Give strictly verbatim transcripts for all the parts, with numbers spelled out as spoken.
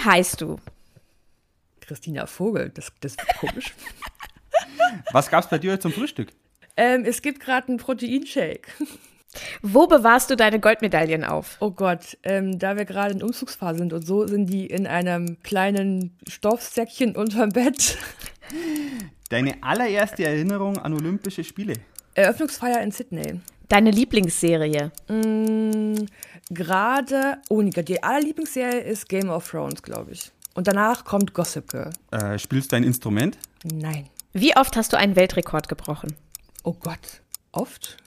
heißt du? Christina Vogel, das, das ist komisch. Was gab's bei dir heute zum Frühstück? Ähm, es gibt gerade einen Proteinshake. Wo bewahrst du deine Goldmedaillen auf? Oh Gott, ähm, da wir gerade in Umzugsphase sind und so, sind die in einem kleinen Stoffsäckchen unterm Bett. Deine allererste Erinnerung an Olympische Spiele? Eröffnungsfeier in Sydney. Deine Lieblingsserie? Mm, gerade, oh nee, die allerlieblingsserie ist Game of Thrones, glaube ich. Und danach kommt Gossip Girl. Äh, spielst du ein Instrument? Nein. Wie oft hast du einen Weltrekord gebrochen? Oh Gott, oft?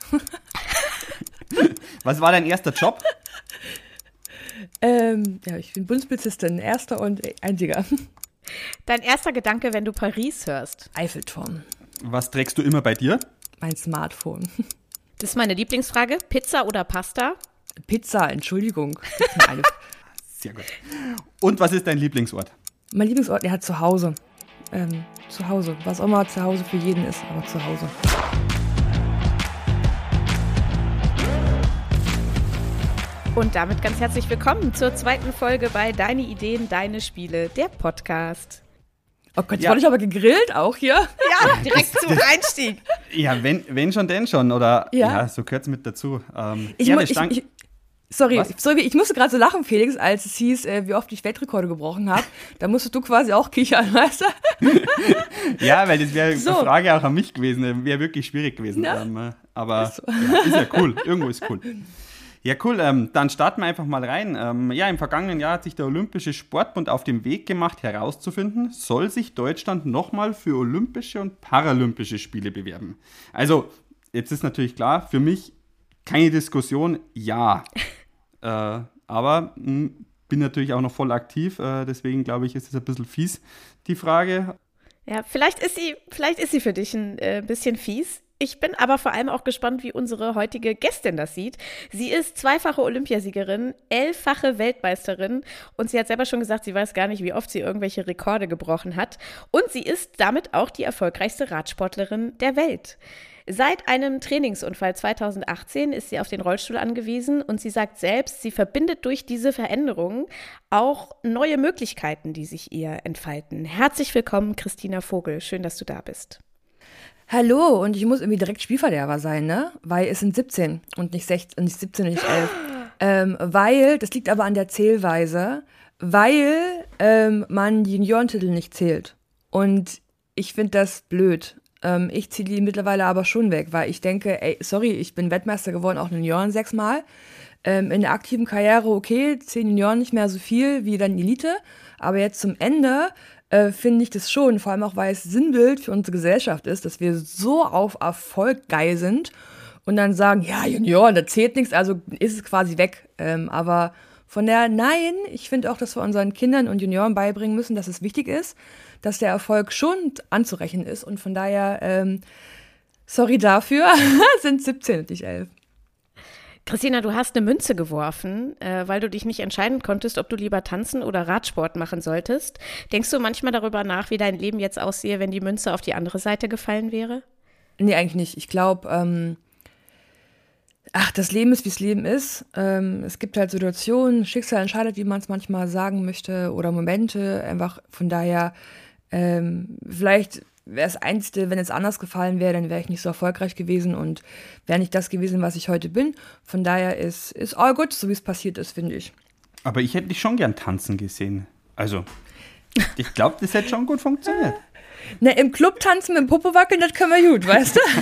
Was war dein erster Job? ähm, ja, ich bin Bundespolizistin, erster und einziger. Dein erster Gedanke, wenn du Paris hörst? Eiffelturm. Was trägst du immer bei dir? Mein Smartphone. Das ist meine Lieblingsfrage. Pizza oder Pasta? Pizza, Entschuldigung. Eine Sehr gut. Und was ist dein Lieblingsort? Mein Lieblingsort, ja, zu Hause. Ähm, zu Hause. Was auch immer zu Hause für jeden ist, aber zu Hause. Und damit ganz herzlich willkommen zur zweiten Folge bei Deine Ideen, Deine Spiele, der Podcast. Oh Gott, jetzt Ja. wurde ich aber gegrillt auch hier. Ja, direkt zum Einstieg. Ja, wenn, wenn schon, denn schon. Oder ja, Ja. so gehört es mit dazu. Ähm, Ich, ja, mu- wir ich, stank- ich, sorry, Was? sorry, ich musste gerade so lachen, Felix, als es hieß, äh, wie oft ich Weltrekorde gebrochen habe. Da musstest du quasi auch kichern, weißt du? ja, weil das wäre So. eine Frage auch an mich gewesen. Wäre wirklich schwierig gewesen. Ja. Ähm, äh, aber Ist so. ja, ist ja cool. Irgendwo ist cool. Ja, cool. Ähm, dann starten wir einfach mal rein. Ähm, ja, im vergangenen Jahr hat sich der Olympische Sportbund auf den Weg gemacht, herauszufinden, soll sich Deutschland nochmal für Olympische und Paralympische Spiele bewerben? Also, jetzt ist natürlich klar, für mich keine Diskussion, ja. äh, aber mh, bin natürlich auch noch voll aktiv, äh, deswegen glaube ich, ist es ein bisschen fies, die Frage. Ja, vielleicht ist sie, vielleicht ist sie für dich ein äh, bisschen fies. Ich bin aber vor allem auch gespannt, wie unsere heutige Gästin das sieht. Sie ist zweifache Olympiasiegerin, elffache Weltmeisterin und sie hat selber schon gesagt, sie weiß gar nicht, wie oft sie irgendwelche Rekorde gebrochen hat. Und sie ist damit auch die erfolgreichste Radsportlerin der Welt. Seit einem Trainingsunfall zweitausendachtzehn ist sie auf den Rollstuhl angewiesen und sie sagt selbst, sie verbindet durch diese Veränderungen auch neue Möglichkeiten, die sich ihr entfalten. Herzlich willkommen, Christina Vogel. Schön, dass du da bist. Hallo, und ich muss irgendwie direkt Spielverderber sein, ne? Weil es sind siebzehn und nicht sechzehn, nicht siebzehn und nicht elf. ähm, weil, das liegt aber an der Zählweise, weil ähm, man die Juniorentitel nicht zählt. Und ich finde das blöd. Ähm, ich ziehe die mittlerweile aber schon weg, weil ich denke, ey, sorry, ich bin Weltmeister geworden, auch Junioren sechsmal. Ähm, in der aktiven Karriere, okay, zehn Junioren nicht mehr so viel wie dann Elite, aber jetzt zum Ende äh, finde ich das schon, vor allem auch, weil es Sinnbild für unsere Gesellschaft ist, dass wir so auf Erfolg geil sind und dann sagen, ja, Junioren, da zählt nichts, also ist es quasi weg. Ähm, aber von der, nein, ich finde auch, dass wir unseren Kindern und Junioren beibringen müssen, dass es wichtig ist, dass der Erfolg schon anzurechnen ist und von daher, ähm, sorry dafür, sind siebzehn und nicht elf. Christina, du hast eine Münze geworfen, äh, weil du dich nicht entscheiden konntest, ob du lieber tanzen oder Radsport machen solltest. Denkst du manchmal darüber nach, wie dein Leben jetzt aussehe, wenn die Münze auf die andere Seite gefallen wäre? Nee, eigentlich nicht. Ich glaube, ähm, ach, das Leben ist, wie es Leben ist. Ähm, es gibt halt Situationen, Schicksal entscheidet, wie man es manchmal sagen möchte oder Momente. Einfach von daher, ähm, vielleicht wäre es Einzige, wenn es anders gefallen wäre, dann wäre ich nicht so erfolgreich gewesen und wäre nicht das gewesen, was ich heute bin. Von daher ist, ist all gut, so wie es passiert ist, finde ich. Aber ich hätte dich schon gern tanzen gesehen. Also, ich glaube, das hätte schon gut funktioniert. Na, im Club tanzen mit dem Popo wackeln, das können wir gut, weißt du?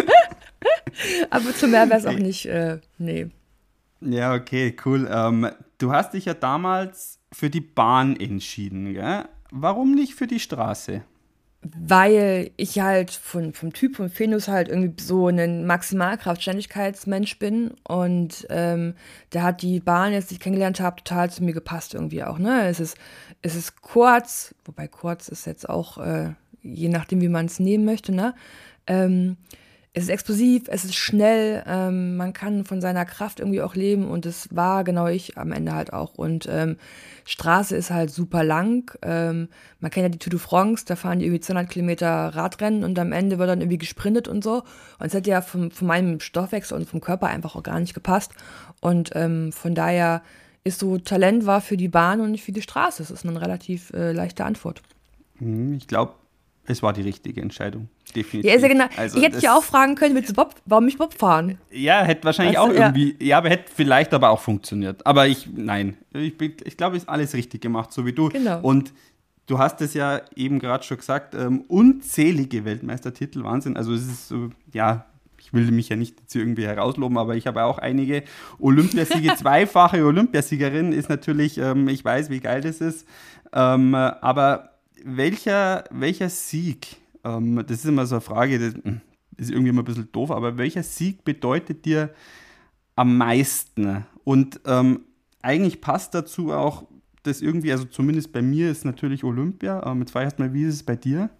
Aber zu mehr wäre es auch nicht, äh, nee. Ja, okay, cool. Ähm, du hast dich ja damals für die Bahn entschieden, gell? Warum nicht für die Straße? Weil ich halt von, vom Typ, vom Fenus halt irgendwie so ein Maximalkraftständigkeitsmensch bin und ähm, da hat die Bahn, jetzt die ich kennengelernt habe, total zu mir gepasst irgendwie auch, ne? Es ist, es ist kurz, wobei kurz ist jetzt auch, äh, je nachdem, wie man es nehmen möchte, ne? Ähm, es ist explosiv, es ist schnell, ähm, man kann von seiner Kraft irgendwie auch leben und das war genau ich am Ende halt auch. Und ähm, Straße ist halt super lang, ähm, man kennt ja die Tour de France, da fahren die irgendwie zweihundert Kilometer Radrennen und am Ende wird dann irgendwie gesprintet und so. Und es hat ja vom, von meinem Stoffwechsel und vom Körper einfach auch gar nicht gepasst. Und ähm, von daher ist so, Talent war für die Bahn und nicht für die Straße. Das ist eine relativ äh, leichte Antwort. Ich glaube, es war die richtige Entscheidung. Definitiv. Ja, ist ja genau. Also ich hätte dich ja auch fragen können, willst du Bob, warum nicht Bob fahren? Ja, hätte wahrscheinlich Also, auch ja. irgendwie, ja, aber hätte vielleicht aber auch funktioniert. Aber ich, nein, ich, bin- ich glaube, ist alles richtig gemacht, so wie du. Genau. Und du hast es ja eben gerade schon gesagt, ähm, unzählige Weltmeistertitel, Wahnsinn. Also es ist so, ja, ich will mich ja nicht jetzt irgendwie herausloben, aber ich habe auch einige Olympiasiege, zweifache Olympiasiegerin ist natürlich, ähm, ich weiß, wie geil das ist, ähm, aber welcher, welcher Sieg, ähm, das ist immer so eine Frage, das ist irgendwie immer ein bisschen doof, aber welcher Sieg bedeutet dir am meisten? Und ähm, eigentlich passt dazu auch das irgendwie, also zumindest bei mir ist natürlich Olympia. Ähm, jetzt frage ich erstmal, wie ist es bei dir?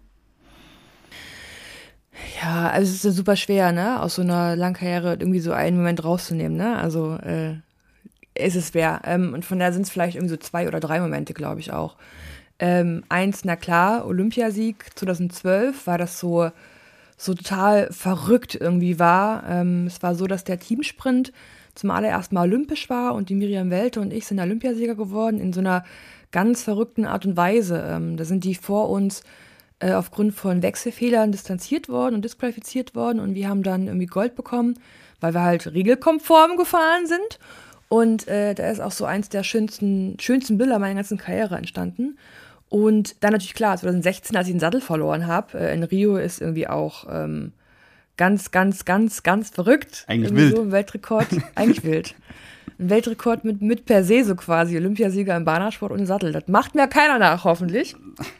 Ja, also es ist ja super schwer, ne, aus so einer langen Karriere irgendwie so einen Moment rauszunehmen, ne? Also äh, ist es schwer. Ähm, und von daher sind es vielleicht irgendwie so zwei oder drei Momente, glaube ich auch. Ähm, eins, na klar, Olympiasieg zweitausendzwölf, war das so, so total verrückt irgendwie war. Ähm, es war so, dass der Teamsprint zum allerersten Mal olympisch war und die Miriam Welte und ich sind Olympiasieger geworden in so einer ganz verrückten Art und Weise. Ähm, da sind die vor uns äh, aufgrund von Wechselfehlern distanziert worden und disqualifiziert worden und wir haben dann irgendwie Gold bekommen, weil wir halt regelkonform gefahren sind. Und äh, da ist auch so eins der schönsten, schönsten Bilder meiner ganzen Karriere entstanden. Und dann natürlich klar, zweitausendsechzehn, als ich den Sattel verloren habe, äh, in Rio ist irgendwie auch ähm, ganz, ganz, ganz, ganz verrückt. Eigentlich irgendwie wild. So ein Weltrekord, eigentlich wild. Ein Weltrekord mit, mit per se so quasi, Olympiasieger im Bahnersport ohne Sattel. Das macht mir keiner nach, hoffentlich.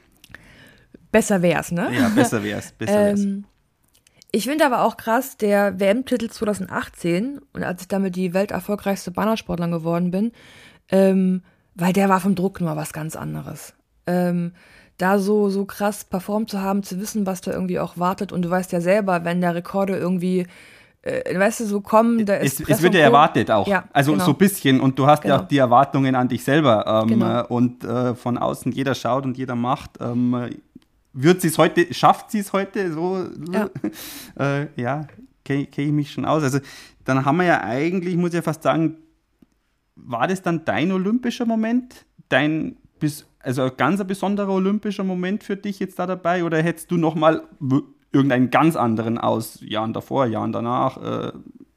Besser wär's, ne? Ja, besser wär's. Besser wär's. Ähm, ich finde aber auch krass, der W M-Titel zweitausendachtzehn und als ich damit die welterfolgreichste Bahnersportlerin geworden bin, ähm, weil der war vom Druck nur was ganz anderes. Ähm, da so, so krass performt zu haben, zu wissen, was da irgendwie auch wartet und du weißt ja selber, wenn da Rekorde irgendwie, äh, weißt du, so kommen, da ist Es, Presse es wird und ja Co. erwartet auch. Ja, also genau. so ein bisschen. Und du hast ja Genau. auch die Erwartungen an dich selber. Ähm, Genau. äh, Und äh, von außen jeder schaut und jeder macht. Ähm, äh, wird sie es heute, schafft sie es heute? So, Ja. äh, ja, kenne kenn ich mich schon aus. Also dann haben wir ja eigentlich, muss ich ja fast sagen, war das dann dein olympischer Moment? Dein bis, also ein ganz ein besonderer olympischer Moment für dich jetzt da dabei? Oder hättest du nochmal irgendeinen ganz anderen aus Jahren davor, Jahren danach? Äh,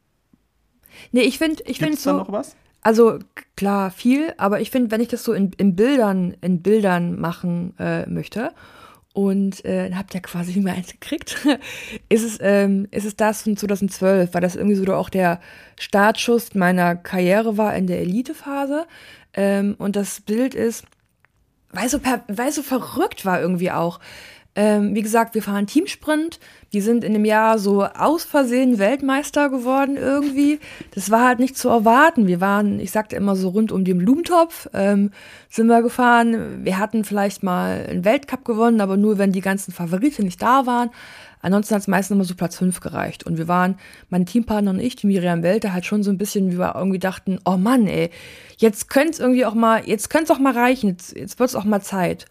Nee, ich finde, ich finde Gibt's da so, noch was? also k- klar viel, aber ich finde, wenn ich das so in, in Bildern, in Bildern machen äh, möchte und äh, dann habt ihr quasi immer eins gekriegt, ist es, ähm, ist es das von zweitausendzwölf, weil das irgendwie so auch der Startschuss meiner Karriere war in der Elitephase. Ähm, und das Bild ist, weil so, per, weil so verrückt war irgendwie auch. Ähm, wie gesagt, wir fahren Teamsprint. Die sind in dem Jahr so aus Versehen Weltmeister geworden irgendwie. Das war halt nicht zu erwarten. Wir waren, ich sagte immer so rund um den Blumentopf, ähm, sind wir gefahren. Wir hatten vielleicht mal einen Weltcup gewonnen, aber nur, wenn die ganzen Favoriten nicht da waren. Ansonsten hat es meistens immer so Platz fünf gereicht. Und wir waren, mein Teampartner und ich, die Miriam Welte, halt schon so ein bisschen, wie wir irgendwie dachten, oh Mann, ey, jetzt könnte es irgendwie auch mal, jetzt könnte es auch mal reichen, jetzt, jetzt wird es auch mal Zeit.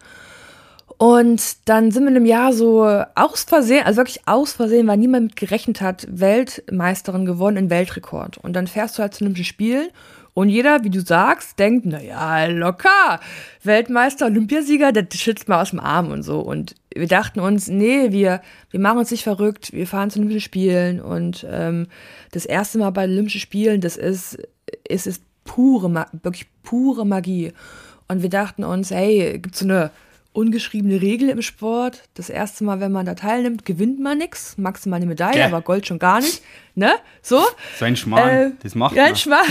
Und dann sind wir in einem Jahr so aus Versehen, also wirklich aus Versehen, weil niemand mit gerechnet hat, Weltmeisterin geworden in Weltrekord. Und dann fährst du halt zu Olympischen Spielen und jeder, wie du sagst, denkt, naja, locker, Weltmeister, Olympiasieger, das schützt mal aus dem Arm und so. Und wir dachten uns, nee, wir, wir machen uns nicht verrückt, wir fahren zu Olympischen Spielen und ähm, das erste Mal bei Olympischen Spielen, das ist, ist, ist pure, Ma- wirklich pure Magie. Und wir dachten uns, hey, gibt's so eine ungeschriebene Regel im Sport. Das erste Mal, wenn man da teilnimmt, gewinnt man nichts. Maximal eine Medaille, Ja. aber Gold schon gar nicht. Ne? So? So ein Schmarrn, Äh, das macht Ja, man. ein Schmarrn.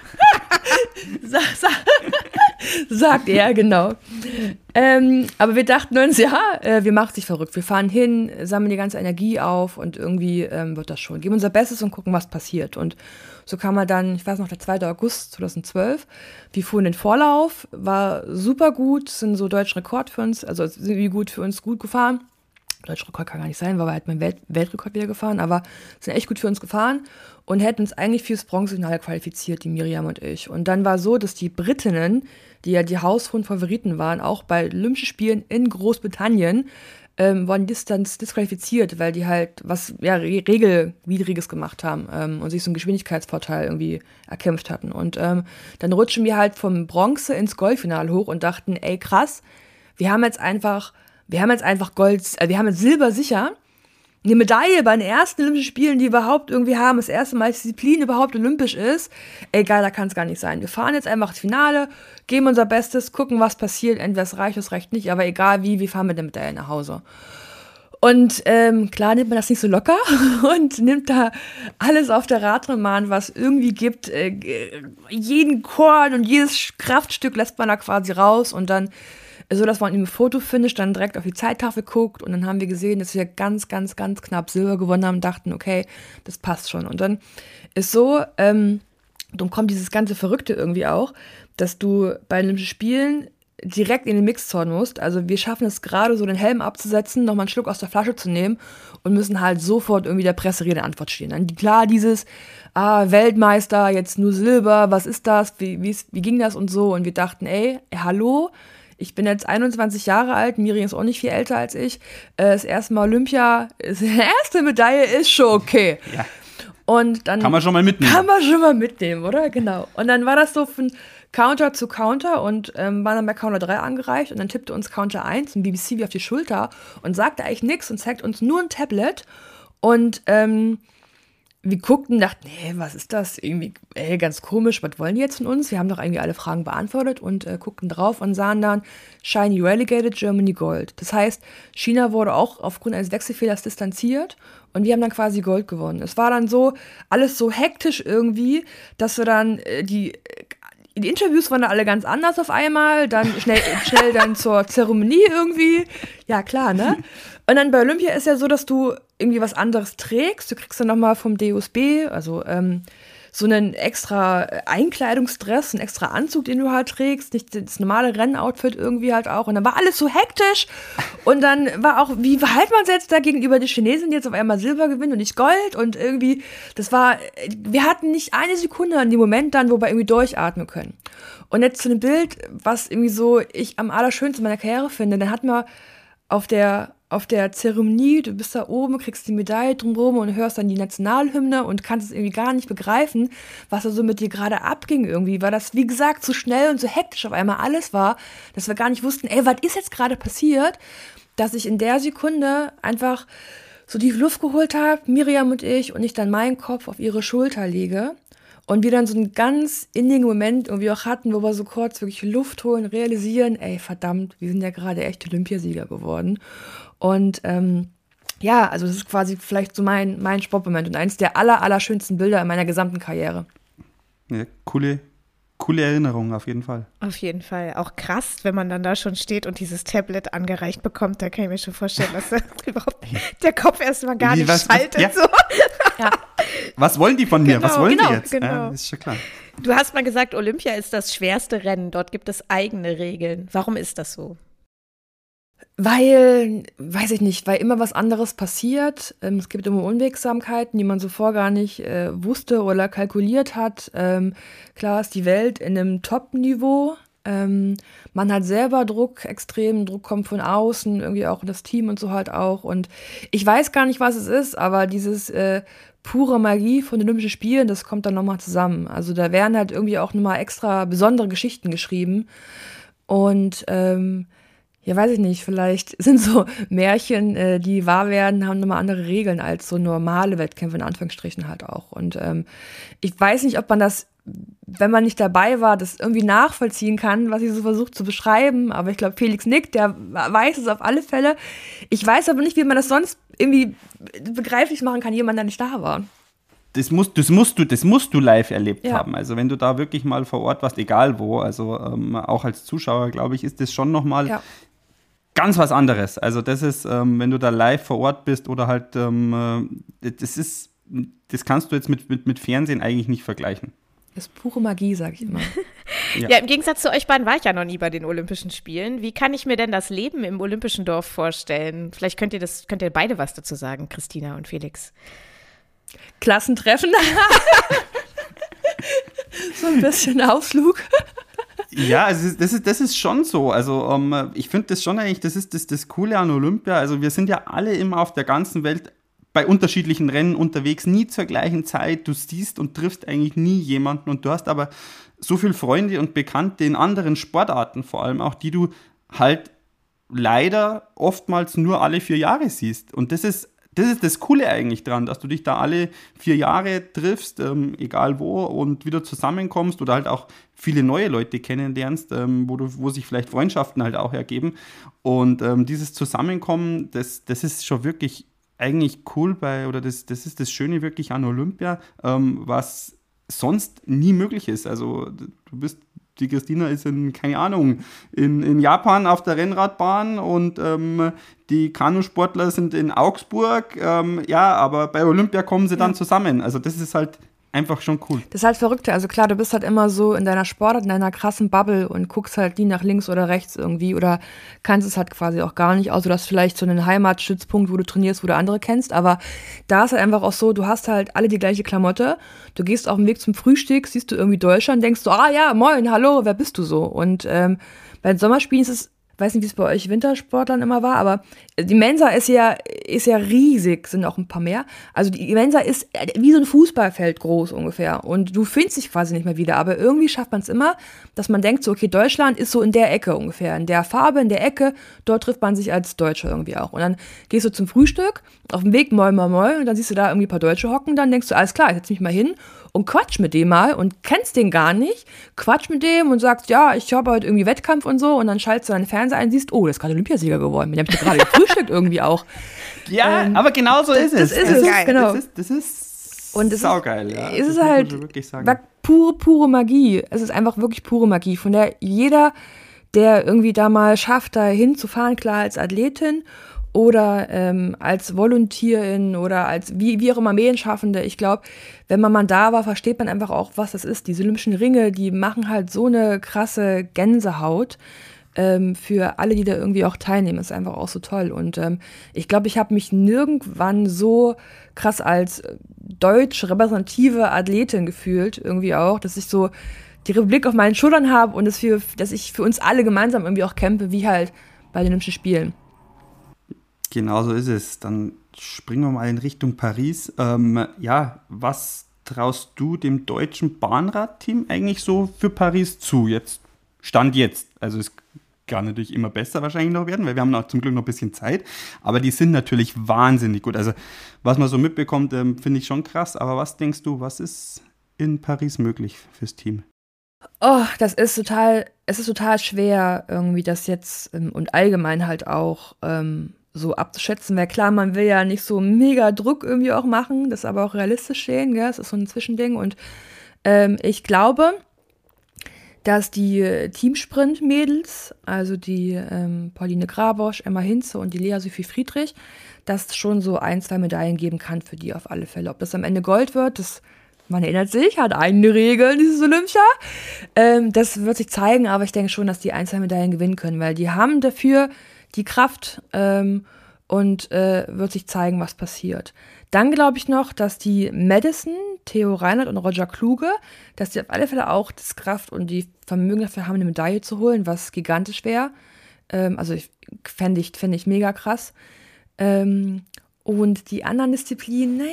sa sa sagt er, genau. Ähm, aber wir dachten uns, ja, äh, wir machen sich verrückt. Wir fahren hin, sammeln die ganze Energie auf und irgendwie ähm, wird das schon. Geben unser Bestes und gucken, was passiert. Und so kam man dann, ich weiß noch, der zweite August zweitausendzwölf. Wir fuhren den Vorlauf, war super gut, sind so deutschen Rekord für uns, also sind wie gut für uns gut gefahren. Deutscher Rekord kann gar nicht sein, weil wir halt meinen Welt Weltrekord wieder gefahren, aber sind echt gut für uns gefahren und hätten uns eigentlich fürs Bronzefinale qualifiziert, die Miriam und ich. Und dann war so, dass die Britinnen, die ja die haushohen Favoriten waren, auch bei Olympischen Spielen in Großbritannien, ähm, wurden die dann disqualifiziert, weil die halt was ja, Re- Regelwidriges gemacht haben ähm, und sich so einen Geschwindigkeitsvorteil irgendwie erkämpft hatten. Und ähm, dann rutschen wir halt vom Bronze ins Goldfinale hoch und dachten, ey krass, wir haben jetzt einfach, wir haben jetzt einfach Gold, äh, wir haben jetzt Silber sicher. Eine Medaille bei den ersten Olympischen Spielen, die wir überhaupt irgendwie haben, das erste Mal, dass Disziplin überhaupt olympisch ist. Ey, geil, da kann es gar nicht sein. Wir fahren jetzt einfach ins Finale, geben unser Bestes, gucken, was passiert. Entweder es reicht, es reicht nicht, aber egal wie, wir fahren mit der Medaille nach Hause. Und ähm, klar nimmt man das nicht so locker und nimmt da alles auf der Radrennbahn, was irgendwie gibt. Äh, jeden Korn und jedes Kraftstück lässt man da quasi raus und dann so, dass man im Fotofinish dann direkt auf die Zeittafel guckt und dann haben wir gesehen, dass wir ganz, ganz, ganz knapp Silber gewonnen haben und dachten, okay, das passt schon. Und dann ist so, ähm, dann kommt dieses ganze Verrückte irgendwie auch, dass du bei Olympischen Spielen direkt in den Mixzorn musst. Also wir schaffen es gerade so, den Helm abzusetzen, nochmal einen Schluck aus der Flasche zu nehmen und müssen halt sofort irgendwie der Presserede Antwort stehen. Dann klar dieses, ah, Weltmeister, jetzt nur Silber, was ist das, wie, wie, wie ging das und so. Und wir dachten, ey, hallo, ich bin jetzt einundzwanzig Jahre alt, Miriam ist auch nicht viel älter als ich. Das erste Mal Olympia, die erste Medaille ist schon okay. Ja. Und dann kann man schon mal mitnehmen. Kann man schon mal mitnehmen, oder? Genau. Und dann war das so von Counter zu Counter und ähm, waren dann bei Counter drei angereicht und dann tippte uns Counter eins und B B C wie auf die Schulter und sagte eigentlich nichts und zeigt uns nur ein Tablet. Und ähm, wir guckten und dachten, nee, was ist das? Irgendwie, ey, ganz komisch, was wollen die jetzt von uns? Wir haben doch irgendwie alle Fragen beantwortet und äh, guckten drauf und sahen dann Shiny Relegated, Germany Gold. Das heißt, China wurde auch aufgrund eines Wechselfehlers distanziert und wir haben dann quasi Gold gewonnen. Es war dann so, alles so hektisch irgendwie, dass wir dann äh, die Die Interviews waren da alle ganz anders auf einmal, dann schnell, schnell dann zur Zeremonie irgendwie. Ja, klar, ne? Und dann bei Olympia ist ja so, dass du irgendwie was anderes trägst. Du kriegst dann nochmal vom D O S B, also ähm, so einen extra Einkleidungsdress, einen extra Anzug, den du halt trägst, nicht das normale Rennoutfit irgendwie halt auch. Und dann war alles so hektisch. Und dann war auch, wie verhält man sich jetzt da gegenüber den Chinesen, die jetzt auf einmal Silber gewinnen und nicht Gold? Und irgendwie, das war, wir hatten nicht eine Sekunde an dem Moment dann, wo wir irgendwie durchatmen können. Und jetzt zu einem Bild, was irgendwie so ich am allerschönsten meiner Karriere finde, dann hat man auf der auf der Zeremonie, du bist da oben, kriegst die Medaille drumherum und hörst dann die Nationalhymne und kannst es irgendwie gar nicht begreifen, was da so mit dir gerade abging irgendwie, weil das, wie gesagt, so schnell und so hektisch auf einmal alles war, dass wir gar nicht wussten, ey, was ist jetzt gerade passiert, dass ich in der Sekunde einfach so tief Luft geholt habe, Miriam und ich, und ich dann meinen Kopf auf ihre Schulter lege und wir dann so einen ganz innigen Moment irgendwie auch hatten, wo wir so kurz wirklich Luft holen, realisieren, ey, verdammt, wir sind ja gerade echt Olympiasieger geworden. Und ähm, ja, also das ist quasi vielleicht so mein, mein Sportmoment und eins der aller, aller schönsten Bilder in meiner gesamten Karriere. Ja, coole, coole Erinnerung auf jeden Fall. Auf jeden Fall. Auch krass, wenn man dann da schon steht und dieses Tablet angereicht bekommt, da kann ich mir schon vorstellen, dass da überhaupt der Kopf erstmal gar Wie, nicht was, schaltet. Was, ja. So. Ja. Was wollen die von mir? Genau, was wollen genau, die jetzt? Genau. Ja, ist schon klar. Du hast mal gesagt, Olympia ist das schwerste Rennen. Dort gibt es eigene Regeln. Warum ist das so? Weil, weiß ich nicht, weil immer was anderes passiert. Ähm, es gibt immer Unwegsamkeiten, die man zuvor gar nicht äh, wusste oder kalkuliert hat. Ähm, klar ist die Welt in einem Top-Niveau. Ähm, man hat selber Druck, extremen Druck kommt von außen, irgendwie auch das Team und so halt auch. Und ich weiß gar nicht, was es ist, aber dieses äh, pure Magie von den Olympischen Spielen, das kommt dann nochmal zusammen. Also da werden halt irgendwie auch nochmal extra besondere Geschichten geschrieben. Und ähm, ja, weiß ich nicht, vielleicht sind so Märchen, äh, die wahr werden, haben nochmal andere Regeln als so normale Wettkämpfe, in Anführungsstrichen halt auch. Und ähm, ich weiß nicht, ob man das, wenn man nicht dabei war, das irgendwie nachvollziehen kann, was ich so versuche zu beschreiben. Aber ich glaube, Felix nickt, der weiß es auf alle Fälle. Ich weiß aber nicht, wie man das sonst irgendwie begreiflich machen kann, jemand, der nicht da war. Das musst, das, musst du, das musst du live erlebt Ja. haben. Also wenn du da wirklich mal vor Ort warst, egal wo, also ähm, auch als Zuschauer, glaube ich, ist das schon nochmal Ja. ganz was anderes. Also das ist, ähm, wenn du da live vor Ort bist oder halt, ähm, äh, das ist, das kannst du jetzt mit, mit, mit Fernsehen eigentlich nicht vergleichen. Das ist pure Magie, sag ich immer. Ja. Ja, im Gegensatz zu euch beiden war ich ja noch nie bei den Olympischen Spielen. Wie kann ich mir denn das Leben im Olympischen Dorf vorstellen? Vielleicht könnt ihr das, könnt ihr beide was dazu sagen, Christina und Felix. Klassentreffen. So ein bisschen Ausflug. Ja, also das ist, das ist schon so. Also um, ich finde das schon eigentlich, das ist das, das Coole an Olympia. Also wir sind ja alle immer auf der ganzen Welt bei unterschiedlichen Rennen unterwegs, nie zur gleichen Zeit. Du siehst und triffst eigentlich nie jemanden und du hast aber so viele Freunde und Bekannte in anderen Sportarten vor allem auch, die du halt leider oftmals nur alle vier Jahre siehst. Und das ist Das ist das Coole eigentlich dran, dass du dich da alle vier Jahre triffst, ähm, egal wo, und wieder zusammenkommst oder halt auch viele neue Leute kennenlernst, ähm, wo, du, wo sich vielleicht Freundschaften halt auch ergeben. Und ähm, dieses Zusammenkommen, das, das ist schon wirklich eigentlich cool bei, oder das, das ist das Schöne wirklich an Olympia, ähm, was sonst nie möglich ist. Also du bist Die Christina ist in, keine Ahnung, in, in Japan auf der Rennradbahn und ähm, die Kanusportler sind in Augsburg. Ähm, ja, aber bei Olympia kommen sie dann ja. zusammen. Also das ist halt einfach schon cool. Das ist halt verrückt. Also klar, du bist halt immer so in deiner Sportart, in deiner krassen Bubble und guckst halt nie nach links oder rechts irgendwie oder kannst es halt quasi auch gar nicht. Also du hast vielleicht so einen Heimatstützpunkt, wo du trainierst, wo du andere kennst. Aber da ist halt einfach auch so, du hast halt alle die gleiche Klamotte. Du gehst auf dem Weg zum Frühstück, siehst du irgendwie Deutschland, denkst du, ah ja, moin, hallo, wer bist du so? Und ähm, bei den Sommerspielen ist es, ich weiß nicht, wie es bei euch Wintersportlern immer war, aber die Mensa ist ja, ist ja riesig, sind auch ein paar mehr. Also die Mensa ist wie so ein Fußballfeld groß ungefähr und du findest dich quasi nicht mehr wieder, aber irgendwie schafft man es immer, dass man denkt so, okay, Deutschland ist so in der Ecke ungefähr, in der Farbe, in der Ecke, dort trifft man sich als Deutscher irgendwie auch. Und dann gehst du zum Frühstück, auf dem Weg moin, moin, moin und dann siehst du da irgendwie ein paar Deutsche hocken, dann denkst du, alles klar, ich setz mich mal hin und quatsch mit dem mal und kennst den gar nicht, quatsch mit dem und sagst, ja, ich habe heute irgendwie Wettkampf und so und dann schaltest du deinen Fernseher ein und siehst, oh, der ist gerade Olympiasieger geworden, mit dem hab ich gerade gefrühstückt irgendwie auch. Ja, ähm, aber genau so ist es. Das ist es, es genau. Das ist, das ist und es saugeil, ja. Es das ist halt pure, pure Magie. Es ist einfach wirklich pure Magie, von der jeder, der irgendwie da mal schafft, da hinzufahren, klar als Athletin oder ähm, als Volontärin oder als wie, wie auch immer Medienschaffende. Ich glaube, wenn man mal da war, versteht man einfach auch, was das ist. Diese Olympischen Ringe, die machen halt so eine krasse Gänsehaut ähm, für alle, die da irgendwie auch teilnehmen. Ist einfach auch so toll. Und ähm, ich glaube, ich habe mich nirgendwann so krass als deutsch repräsentative Athletin gefühlt, irgendwie auch, dass ich so die Republik auf meinen Schultern habe und das für, dass ich für uns alle gemeinsam irgendwie auch kämpfe, wie halt bei den Olympischen Spielen. Genau so ist es. Dann springen wir mal in Richtung Paris. Ähm, ja, was traust du dem deutschen Bahnradteam eigentlich so für Paris zu? Jetzt, Stand jetzt. Also es kann natürlich immer besser wahrscheinlich noch werden, weil wir haben auch zum Glück noch ein bisschen Zeit. Aber die sind natürlich wahnsinnig gut. Also was man so mitbekommt, ähm, finde ich schon krass. Aber was denkst du, was ist in Paris möglich fürs Team? Oh, das ist total, es ist total schwer, irgendwie das jetzt ähm, und allgemein halt auch ähm, so abzuschätzen, weil klar, man will ja nicht so mega Druck irgendwie auch machen, das aber auch realistisch sehen, gell? Das ist so ein Zwischending und ähm, ich glaube, dass die Teamsprint-Mädels, also die ähm, Pauline Grabosch, Emma Hinze und die Lea Sophie Friedrich, dass es schon so ein, zwei Medaillen geben kann für die auf alle Fälle. Ob das am Ende Gold wird, das, man erinnert sich, hat eigene Regeln, dieses Olympia. Ähm, das wird sich zeigen, aber ich denke schon, dass die ein, zwei Medaillen gewinnen können, weil die haben dafür die Kraft ähm, und äh, wird sich zeigen, was passiert. Dann glaube ich noch, dass die Madison, Theo Reinhardt und Roger Kluge, dass die auf alle Fälle auch das Kraft und die Vermögen dafür haben, eine Medaille zu holen, was gigantisch wäre. Ähm, also ich, fände ich, fänd ich mega krass. Ähm, und die anderen Disziplinen, naja,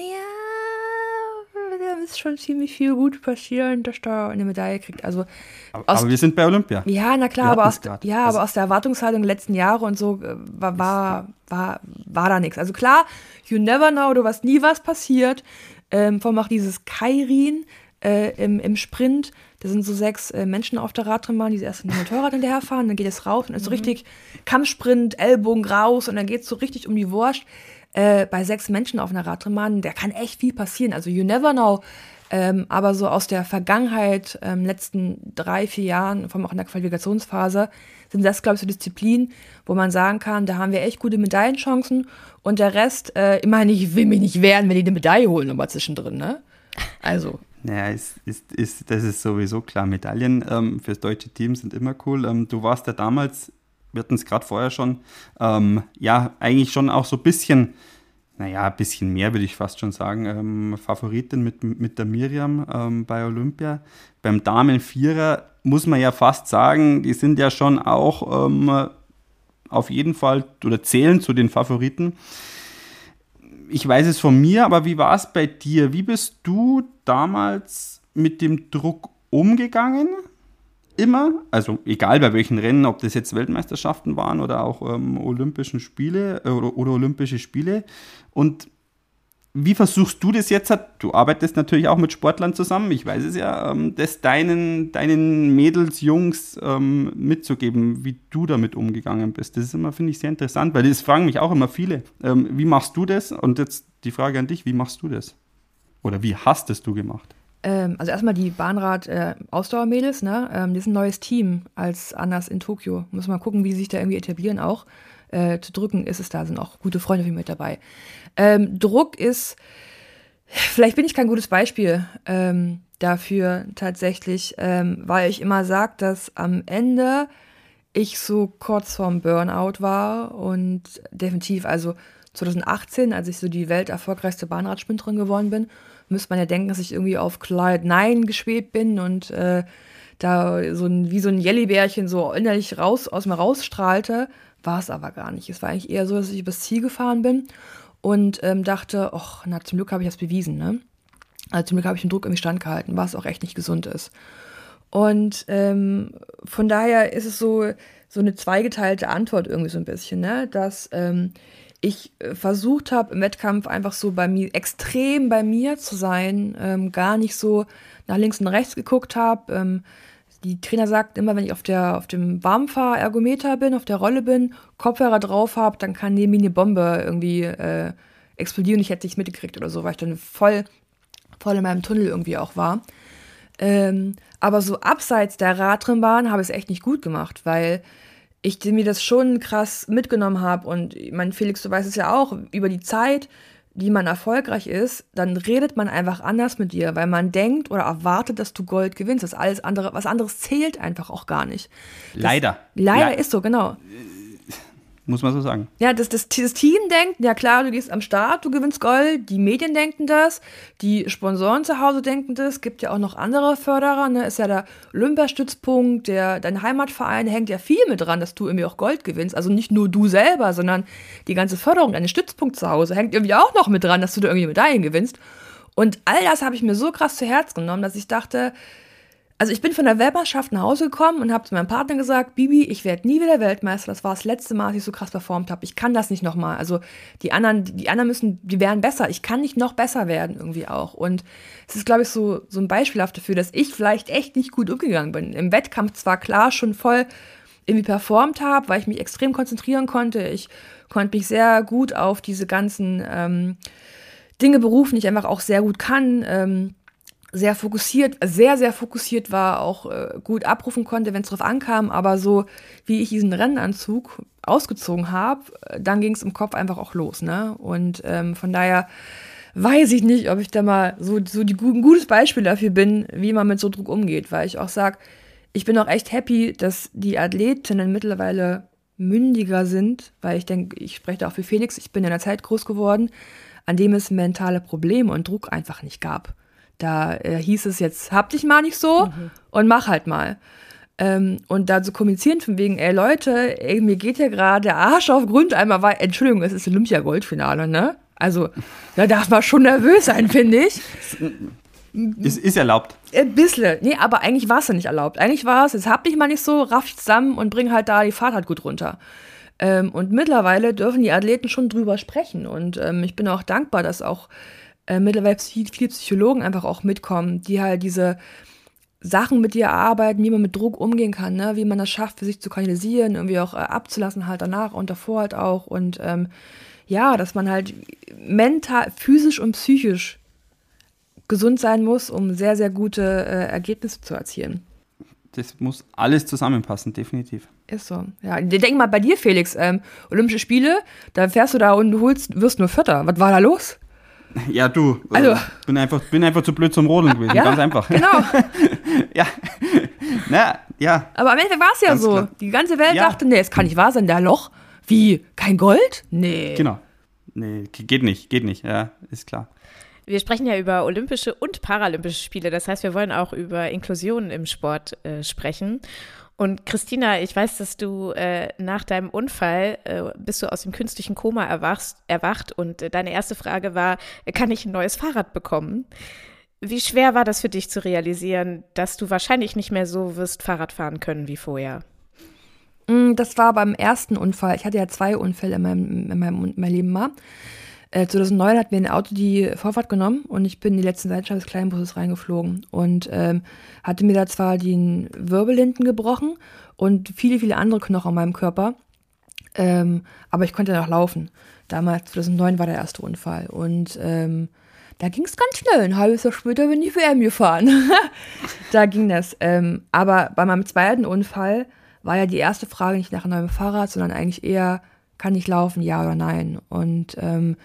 da ist schon ziemlich viel gut passieren, dass da eine Medaille kriegt. Also aber, aber wir sind bei Olympia. Ja, na klar, aber aus, ja, also, aber aus der Erwartungshaltung der letzten Jahre und so äh, war, war, war, war da nichts. Also klar, you never know, du weißt nie, was passiert. Ähm, vor allem auch dieses Kairin äh, im, im Sprint. Da sind so sechs äh, Menschen auf der Radrennbahn, die erst mit dem Motorrad hinterherfahren, dann geht es raus und ist so richtig Kampfsprint, Ellbogen raus und dann geht es so richtig um die Wurst. Äh, bei sechs Menschen auf einer Radrennbahn, da kann echt viel passieren. Also you never know. Ähm, aber so aus der Vergangenheit, ähm, letzten drei, vier Jahren, vor allem auch in der Qualifikationsphase, sind das, glaube ich, so Disziplinen, wo man sagen kann, da haben wir echt gute Medaillenchancen und der Rest, äh, immerhin, ich will mich nicht wehren, wenn die eine Medaille holen, aber zwischendrin, ne? Also. Naja, ist, ist, ist, das ist sowieso klar. Medaillen ähm, fürs deutsche Team sind immer cool. Ähm, du warst ja damals, wir hatten es gerade vorher schon, ähm, ja, eigentlich schon auch so ein bisschen, naja, ein bisschen mehr würde ich fast schon sagen, ähm, Favoritin mit, mit der Miriam ähm, bei Olympia. Beim Damen-Vierer muss man ja fast sagen, die sind ja schon auch ähm, auf jeden Fall oder zählen zu den Favoriten. Ich weiß es von mir, aber wie war es bei dir? Wie bist du damals mit dem Druck umgegangen? Immer, also egal bei welchen Rennen, ob das jetzt Weltmeisterschaften waren oder auch ähm, Olympischen Spiele äh, oder, oder Olympische Spiele. Und wie versuchst du das jetzt? Du arbeitest natürlich auch mit Sportlern zusammen, ich weiß es ja, ähm, das deinen, deinen Mädels, Jungs ähm, mitzugeben, wie du damit umgegangen bist. Das ist immer, finde ich, sehr interessant, weil das fragen mich auch immer viele. Ähm, wie machst du das? Und jetzt die Frage an dich, wie machst du das? Oder wie hast es du gemacht? Also erstmal die Bahnrad-Ausdauermädels, ne? Ähm, die sind ein neues Team als anders in Tokio. Muss mal gucken, wie sie sich da irgendwie etablieren auch. Äh, zu drücken ist es da, sind auch gute Freunde mit dabei. Ähm, Druck ist, vielleicht bin ich kein gutes Beispiel ähm, dafür tatsächlich, ähm, weil ich immer sage, dass am Ende ich so kurz vorm Burnout war und definitiv, also zwanzig achtzehn, als ich so die welterfolgreichste Bahnradsprinterin geworden bin, müsste man ja denken, dass ich irgendwie auf Cloud nine geschwebt bin und äh, da so ein, wie so ein Jellybärchen so innerlich raus, aus mir rausstrahlte. War es aber gar nicht. Es war eigentlich eher so, dass ich übers Ziel gefahren bin und ähm, dachte, ach, na, zum Glück habe ich das bewiesen, ne? Also zum Glück habe ich den Druck irgendwie standgehalten, was auch echt nicht gesund ist. Und ähm, von daher ist es so, so eine zweigeteilte Antwort irgendwie so ein bisschen, ne? Dass ähm, ich versucht habe, im Wettkampf einfach so bei mir, extrem bei mir zu sein, ähm, gar nicht so nach links und rechts geguckt habe. Ähm, die Trainer sagten immer, wenn ich auf, der, auf dem Warmfahrergometer bin, auf der Rolle bin, Kopfhörer drauf habe, dann kann neben mir eine Bombe irgendwie äh, explodieren. Ich hätte nichts mitgekriegt oder so, weil ich dann voll, voll in meinem Tunnel irgendwie auch war. Ähm, aber so abseits der Radrennbahn habe ich es echt nicht gut gemacht, weil ich mir das schon krass mitgenommen habe und mein Felix, du weißt es ja auch, über die Zeit, die man erfolgreich ist, dann redet man einfach anders mit dir, weil man denkt oder erwartet, dass du Gold gewinnst. Das alles andere, was anderes zählt einfach auch gar nicht. Das, leider. Leider Le- ist so, genau. Muss man so sagen. Ja, das, das, das Team denkt, ja klar, du gehst am Start, du gewinnst Gold, die Medien denken das, die Sponsoren zu Hause denken das, gibt ja auch noch andere Förderer, ne, ist ja der Olympiastützpunkt, der, dein Heimatverein hängt ja viel mit dran, dass du irgendwie auch Gold gewinnst, also nicht nur du selber, sondern die ganze Förderung, dein Stützpunkt zu Hause hängt irgendwie auch noch mit dran, dass du da irgendwie Medaillen gewinnst und all das habe ich mir so krass zu Herz genommen, dass ich dachte, also ich bin von der Weltmeisterschaft nach Hause gekommen und habe zu meinem Partner gesagt, Bibi, ich werde nie wieder Weltmeister. Das war das letzte Mal, dass ich so krass performt habe. Ich kann das nicht nochmal. Also die anderen, die anderen müssen, die werden besser. Ich kann nicht noch besser werden irgendwie auch. Und es ist, glaube ich, so, so ein Beispielhaft dafür, dass ich vielleicht echt nicht gut umgegangen bin. Im Wettkampf zwar klar schon voll irgendwie performt habe, weil ich mich extrem konzentrieren konnte. Ich konnte mich sehr gut auf diese ganzen ähm, Dinge berufen, die ich einfach auch sehr gut kann. Ähm, sehr fokussiert, sehr, sehr fokussiert war, auch äh, gut abrufen konnte, wenn es drauf ankam, aber so, wie ich diesen Rennanzug ausgezogen habe, dann ging es im Kopf einfach auch los, ne? Und ähm, von daher weiß ich nicht, ob ich da mal so, so die, ein gutes Beispiel dafür bin, wie man mit so Druck umgeht, weil ich auch sage, ich bin auch echt happy, dass die Athletinnen mittlerweile mündiger sind, weil ich denke, ich spreche da auch für Felix, ich bin in einer Zeit groß geworden, an dem es mentale Probleme und Druck einfach nicht gab. Da äh, hieß es jetzt, hab dich mal nicht so mhm. und mach halt mal. Ähm, und da zu kommunizieren von wegen, ey Leute, ey, mir geht ja gerade der Arsch auf Grundeimer, weil, Entschuldigung, es ist Olympia-Goldfinale, ne? Also, da darf man schon nervös sein, finde ich. Ist, ist erlaubt. Ein bisschen. Nee, aber eigentlich war es ja nicht erlaubt. Eigentlich war es, jetzt hab dich mal nicht so, raff dich zusammen und bring halt da die Fahrt halt gut runter. Ähm, und mittlerweile dürfen die Athleten schon drüber sprechen. Und ähm, ich bin auch dankbar, dass auch Äh, mittlerweile viele Psychologen einfach auch mitkommen, die halt diese Sachen mit dir erarbeiten, wie man mit Druck umgehen kann, ne? Wie man das schafft, für sich zu kanalisieren, irgendwie auch äh, abzulassen halt danach und davor halt auch und ähm, ja, dass man halt mental, physisch und psychisch gesund sein muss, um sehr, sehr gute äh, Ergebnisse zu erzielen. Das muss alles zusammenpassen, definitiv. Ist so. Ja, denk mal bei dir, Felix, ähm, Olympische Spiele, da fährst du da und du holst, wirst nur Vierter. Was war da los? Ja, du, also, äh, bin, einfach, bin einfach zu blöd zum Rodeln gewesen, ja, ganz einfach. Genau. ja. Na, ja. Aber am Ende war es ja ganz so. Klar. Die ganze Welt ja. dachte, nee, es kann nicht wahr sein, der Loch. Wie? Kein Gold? Nee. Genau. Nee, geht nicht, geht nicht, ja, ist klar. Wir sprechen ja über olympische und paralympische Spiele. Das heißt, wir wollen auch über Inklusion im Sport äh, sprechen. Und Christina, ich weiß, dass du äh, nach deinem Unfall äh, bist du aus dem künstlichen Koma erwachst, erwacht und äh, deine erste Frage war, kann ich ein neues Fahrrad bekommen? Wie schwer war das für dich zu realisieren, dass du wahrscheinlich nicht mehr so wirst Fahrrad fahren können wie vorher? Das war beim ersten Unfall. Ich hatte ja zwei Unfälle in meinem, in meinem, in meinem Leben mal. Äh, zweitausendneun hat mir ein Auto die Vorfahrt genommen und ich bin in die letzten Seitenscheibe des Kleinbusses reingeflogen und ähm, hatte mir da zwar den Wirbel hinten gebrochen und viele, viele andere Knochen an meinem Körper, ähm, aber ich konnte noch laufen. Damals, zweitausendneun, war der erste Unfall und ähm, da ging es ganz schnell. Ein halbes Jahr später bin ich W M gefahren. Da ging das. Ähm, aber bei meinem zweiten Unfall war ja die erste Frage nicht nach einem neuen Fahrrad, sondern eigentlich eher, kann ich laufen, ja oder nein? Und ähm,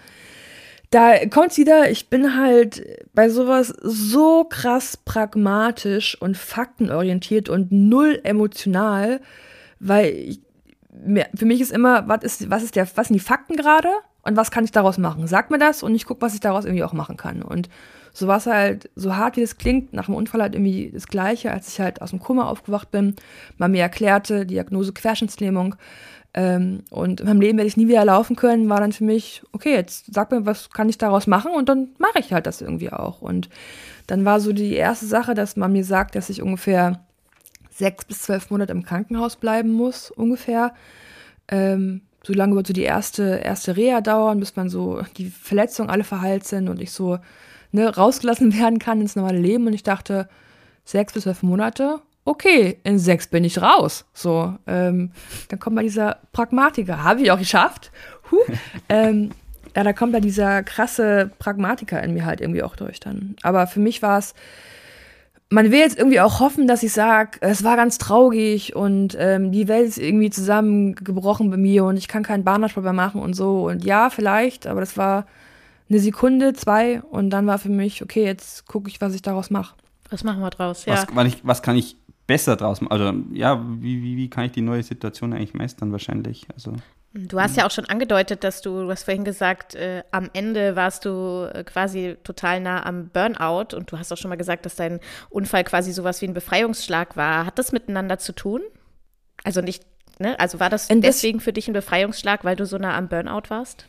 da kommt's wieder, ich bin halt bei sowas so krass pragmatisch und faktenorientiert und null emotional, weil ich, für mich ist immer, was ist, was ist der, was sind die Fakten gerade und was kann ich daraus machen? Sag mir das und ich gucke, was ich daraus irgendwie auch machen kann. Und so war es halt, so hart wie das klingt, nach dem Unfall halt irgendwie das Gleiche, als ich halt aus dem Koma aufgewacht bin, man mir erklärte, Diagnose Querschnittslähmung, ähm, und in meinem Leben werde ich nie wieder laufen können, war dann für mich, okay, jetzt sag mir, was kann ich daraus machen und dann mache ich halt das irgendwie auch. Und dann war so die erste Sache, dass man mir sagt, dass ich ungefähr sechs bis zwölf Monate im Krankenhaus bleiben muss, ungefähr, ähm, so lange wird so die erste, erste Reha dauern, bis man so die Verletzungen alle verheilt sind und ich so ne, rausgelassen werden kann ins normale Leben. Und ich dachte, sechs bis zwölf Monate, okay, in sechs bin ich raus. So, ähm, dann kommt mal dieser Pragmatiker, habe ich auch geschafft. Huh. ähm, ja, da kommt da dieser krasse Pragmatiker in mir halt irgendwie auch durch dann. Aber für mich war es, man will jetzt irgendwie auch hoffen, dass ich sage, es war ganz traurig und ähm, die Welt ist irgendwie zusammengebrochen bei mir und ich kann keinen Bahnradsport mehr machen und so. Und ja, vielleicht, aber das war eine Sekunde, zwei und dann war für mich, okay, jetzt gucke ich, was ich daraus mache. Was machen wir draus, ja. Was, was, ich, was kann ich besser draus machen? Also ja, wie, wie, wie kann ich die neue Situation eigentlich meistern wahrscheinlich? Also Du hast ja auch schon angedeutet, dass du, du hast vorhin gesagt, äh, am Ende warst du äh, quasi total nah am Burnout und du hast auch schon mal gesagt, dass dein Unfall quasi sowas wie ein Befreiungsschlag war. Hat das miteinander zu tun? Also nicht, ne? Also war das Ein deswegen für dich ein Befreiungsschlag, weil du so nah am Burnout warst?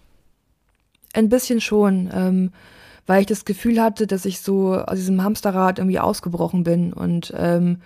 Ein bisschen schon, ähm, weil ich das Gefühl hatte, dass ich so aus diesem Hamsterrad irgendwie ausgebrochen bin und ähm,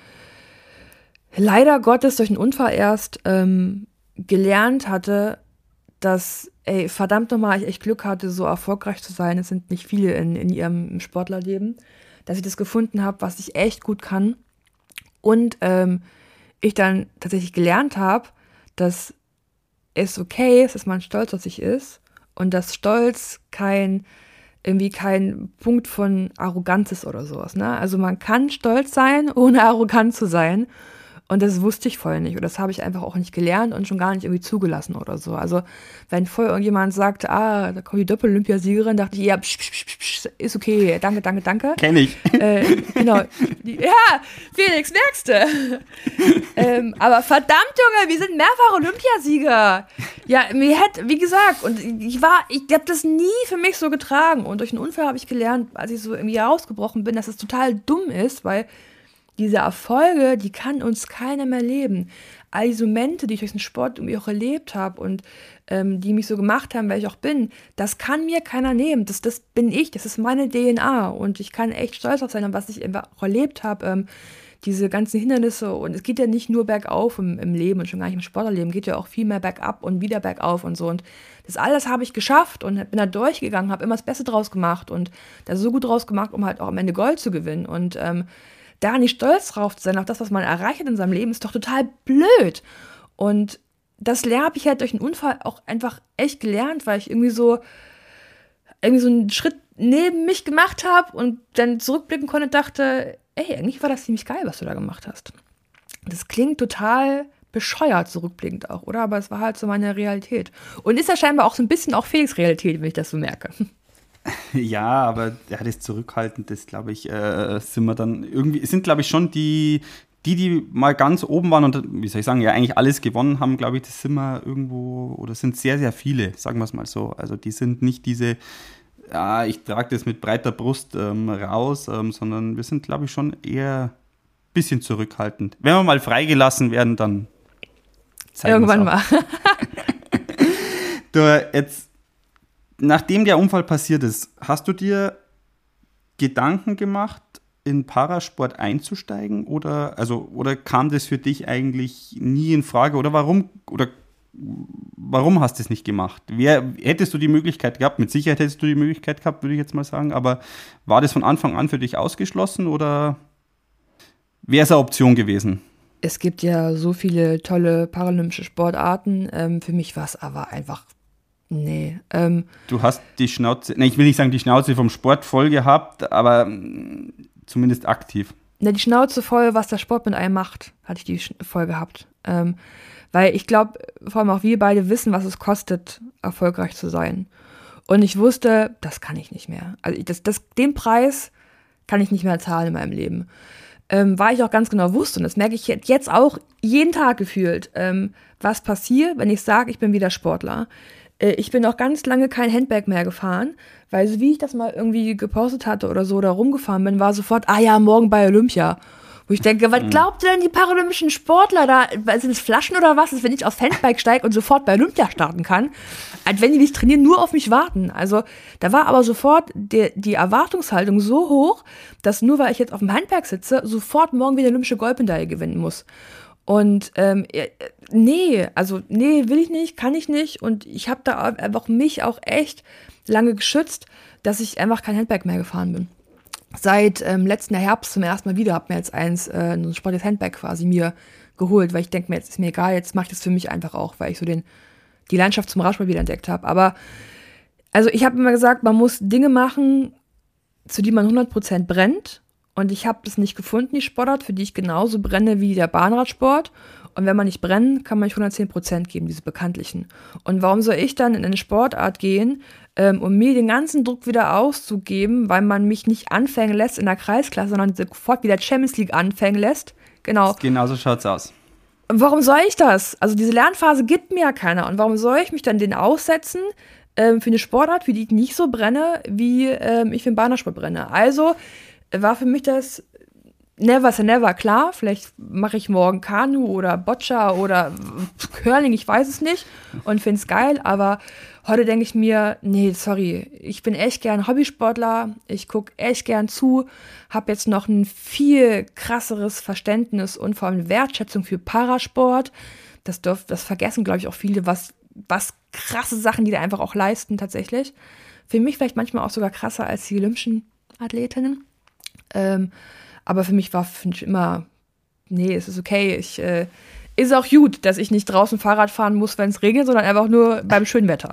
leider Gottes durch einen Unfall erst ähm, gelernt hatte, dass, ey, verdammt nochmal, ich echt Glück hatte, so erfolgreich zu sein. Es sind nicht viele in, in ihrem Sportlerleben, dass ich das gefunden habe, was ich echt gut kann. Und ähm, ich dann tatsächlich gelernt habe, dass es okay ist, dass man stolz auf sich ist und dass Stolz kein irgendwie kein Punkt von Arroganz ist oder sowas. Ne? Also man kann stolz sein, ohne arrogant zu sein. Und das wusste ich vorher nicht. Und das habe ich einfach auch nicht gelernt und schon gar nicht irgendwie zugelassen oder so. Also, wenn vorher irgendjemand sagte, ah, da kommt die Doppel-Olympiasiegerin, dachte ich, ja, psch, psch, psch, psch, ist okay, danke, danke, danke. Kenn ich. Äh, genau. Die, ja, Felix, merkst du. ähm, aber verdammt, Junge, wir sind mehrfach Olympiasieger. Ja, mir hätte, wie gesagt, und ich war, ich habe das nie für mich so getragen. Und durch einen Unfall habe ich gelernt, als ich so irgendwie rausgebrochen bin, dass es total dumm ist, weil diese Erfolge, die kann uns keiner mehr leben. All diese Momente, die ich durch den Sport irgendwie auch erlebt habe und ähm, die mich so gemacht haben, wer ich auch bin, das kann mir keiner nehmen. Das, das bin ich, das ist meine D N A und ich kann echt stolz auf sein, was ich auch erlebt habe. Ähm, diese ganzen Hindernisse und es geht ja nicht nur bergauf im, im Leben und schon gar nicht im Sportlerleben, geht ja auch viel mehr bergab und wieder bergauf und so. Und das alles habe ich geschafft und bin da durchgegangen, habe immer das Beste draus gemacht und da so gut draus gemacht, um halt auch am Ende Gold zu gewinnen. Und ähm, da nicht stolz drauf zu sein, auf das, was man erreicht hat in seinem Leben, ist doch total blöd. Und das habe ich halt durch einen Unfall auch einfach echt gelernt, weil ich irgendwie so, irgendwie so einen Schritt neben mich gemacht habe und dann zurückblicken konnte und dachte, ey, eigentlich war das ziemlich geil, was du da gemacht hast. Das klingt total bescheuert, zurückblickend auch, oder? Aber es war halt so meine Realität. Und ist ja scheinbar auch so ein bisschen auch Felix' Realität, wenn ich das so merke. Ja, aber ja, das Zurückhaltend, das glaube ich, äh, sind wir dann irgendwie, sind glaube ich schon die, die, die mal ganz oben waren und, wie soll ich sagen, ja eigentlich alles gewonnen haben, glaube ich, das sind wir irgendwo, oder sind sehr, sehr viele, sagen wir es mal so. Also die sind nicht diese ja, ich trage das mit breiter Brust ähm, raus, ähm, sondern wir sind, glaube ich, schon eher ein bisschen zurückhaltend. Wenn wir mal freigelassen werden, dann zeigen Irgendwann mal. Du, jetzt, nachdem der Unfall passiert ist, hast du dir Gedanken gemacht, in Parasport einzusteigen? Oder, also, oder kam das für dich eigentlich nie in Frage? Oder warum, oder warum hast du es nicht gemacht? Wer, hättest du die Möglichkeit gehabt? Mit Sicherheit hättest du die Möglichkeit gehabt, würde ich jetzt mal sagen. Aber war das von Anfang an für dich ausgeschlossen oder wäre es eine Option gewesen? Es gibt ja so viele tolle paralympische Sportarten. Ähm, für mich war es aber einfach, nee. Ähm, du hast die Schnauze, ne, ich will nicht sagen die Schnauze vom Sport voll gehabt, aber mh, zumindest aktiv. Ne, die Schnauze voll, was der Sport mit einem macht, hatte ich die Sch- voll gehabt. Ähm, weil ich glaube, vor allem auch wir beide wissen, was es kostet, erfolgreich zu sein. Und ich wusste, das kann ich nicht mehr. Also ich, das, das, den Preis kann ich nicht mehr zahlen in meinem Leben. Ähm, weil ich auch ganz genau wusste, und das merke ich jetzt auch jeden Tag gefühlt, ähm, was passiert, wenn ich sage, ich bin wieder Sportler. Äh, ich bin auch ganz lange kein Handbag mehr gefahren, weil so wie ich das mal irgendwie gepostet hatte oder so oder rumgefahren bin, war sofort, ah ja, morgen bei Olympia. Wo ich denke, was glaubt ihr denn die paralympischen Sportler da? Sind es Flaschen oder was? Wenn ich aufs Handbike steige und sofort bei Olympia starten kann, als wenn die nicht trainieren, nur auf mich warten. Also da war aber sofort die, die Erwartungshaltung so hoch, dass nur weil ich jetzt auf dem Handbike sitze, sofort morgen wieder olympische Goldmedaille gewinnen muss. Und ähm, nee, also nee, will ich nicht, kann ich nicht. Und ich habe da einfach mich auch echt lange geschützt, dass ich einfach kein Handbike mehr gefahren bin. Seit ähm, letzten Herbst zum ersten Mal wieder, habe mir jetzt eins, äh, ein sportliches Handbag quasi mir geholt, weil ich denke mir, jetzt ist mir egal, jetzt mache ich das für mich einfach auch, weil ich so den die Leidenschaft zum Radsport wieder entdeckt habe. Aber also ich habe immer gesagt, man muss Dinge machen, zu die man hundert Prozent brennt. Und ich habe das nicht gefunden, die Sportart, für die ich genauso brenne wie der Bahnradsport. Und wenn man nicht brennt, kann man nicht hundertzehn Prozent geben, diese bekanntlichen. Und warum soll ich dann in eine Sportart gehen, ähm, um mir den ganzen Druck wieder auszugeben, weil man mich nicht anfangen lässt in der Kreisklasse, sondern sofort wieder Champions League anfangen lässt? Genau. Genau so schaut's aus. Warum soll ich das? Also diese Lernphase gibt mir ja keiner. Und warum soll ich mich dann den aussetzen ähm, für eine Sportart, für die ich nicht so brenne, wie ähm, ich für den Bahnradsport brenne? Also war für mich das never say never, klar. Vielleicht mache ich morgen Kanu oder Boccia oder Curling, ich weiß es nicht und finde es geil. Aber heute denke ich mir, nee, sorry, ich bin echt gern Hobbysportler. Ich gucke echt gern zu, habe jetzt noch ein viel krasseres Verständnis und vor allem Wertschätzung für Parasport. Das, dürf, das vergessen, glaube ich, auch viele, was, was krasse Sachen, die da einfach auch leisten tatsächlich. Für mich vielleicht manchmal auch sogar krasser als die olympischen Athletinnen. Ähm, aber für mich war für mich immer, nee, es ist okay. Ich, äh, ist auch gut, dass ich nicht draußen Fahrrad fahren muss, wenn es regnet, sondern einfach nur beim schönen Wetter.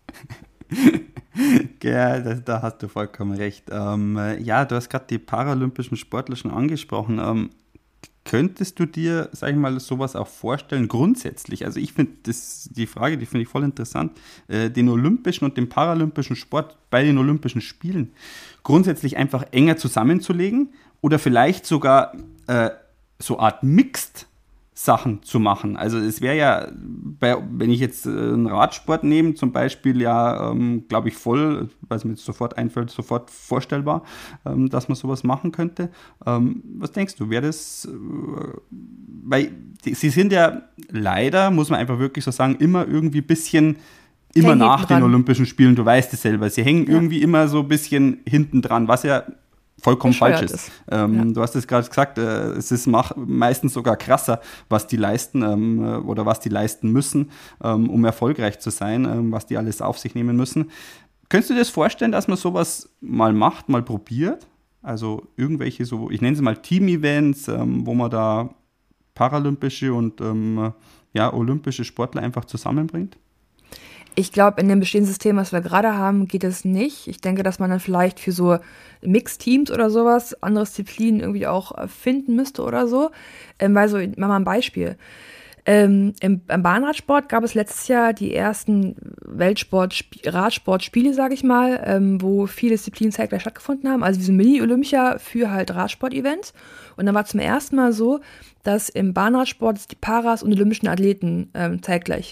Ja, das, da hast du vollkommen recht. Ähm, ja, du hast gerade die paralympischen Sportler schon angesprochen. Ähm, könntest du dir, sag ich mal, sowas auch vorstellen, grundsätzlich? Also ich finde das, die Frage, die finde ich voll interessant, äh, den olympischen und den paralympischen Sport bei den Olympischen Spielen grundsätzlich einfach enger zusammenzulegen oder vielleicht sogar äh, so Art Mixed Sachen zu machen. Also es wäre ja, bei, wenn ich jetzt äh, einen Radsport nehme, zum Beispiel ja, ähm, glaube ich, voll, was mir jetzt sofort einfällt, sofort vorstellbar, ähm, dass man sowas machen könnte. Ähm, was denkst du, wäre das, äh, weil die, sie sind ja leider, muss man einfach wirklich so sagen, immer irgendwie ein bisschen immer Hängen nach hinten den dran. Olympischen Spielen, du weißt es selber, sie hängen Ja. irgendwie immer so ein bisschen hinten dran, was ja vollkommen Bescheuert falsch ist. ist. Ähm, Ja. Du hast es gerade gesagt, äh, es ist mach, meistens sogar krasser, was die leisten ähm, äh, oder was die leisten müssen, ähm, um erfolgreich zu sein, ähm, was die alles auf sich nehmen müssen. Könntest du dir das vorstellen, dass man sowas mal macht, mal probiert? Also irgendwelche so, ich nenne sie mal Team-Events, ähm, wo man da paralympische und ähm, ja, olympische Sportler einfach zusammenbringt? Ich glaube, in dem bestehenden System, was wir gerade haben, geht es nicht. Ich denke, dass man dann vielleicht für so Mixteams oder sowas andere Disziplinen irgendwie auch äh, finden müsste oder so. Ähm, weil so, machen wir mal ein Beispiel. Ähm, im, Im Bahnradsport gab es letztes Jahr die ersten Weltsport-Radsportspiele, sage ich mal, ähm, wo viele Disziplinen zeitgleich stattgefunden haben. Also wie so ein Mini-Olympia für halt Radsport-Events. Und dann war zum ersten Mal so, dass im Bahnradsport die Paras und olympischen Athleten ähm, zeitgleich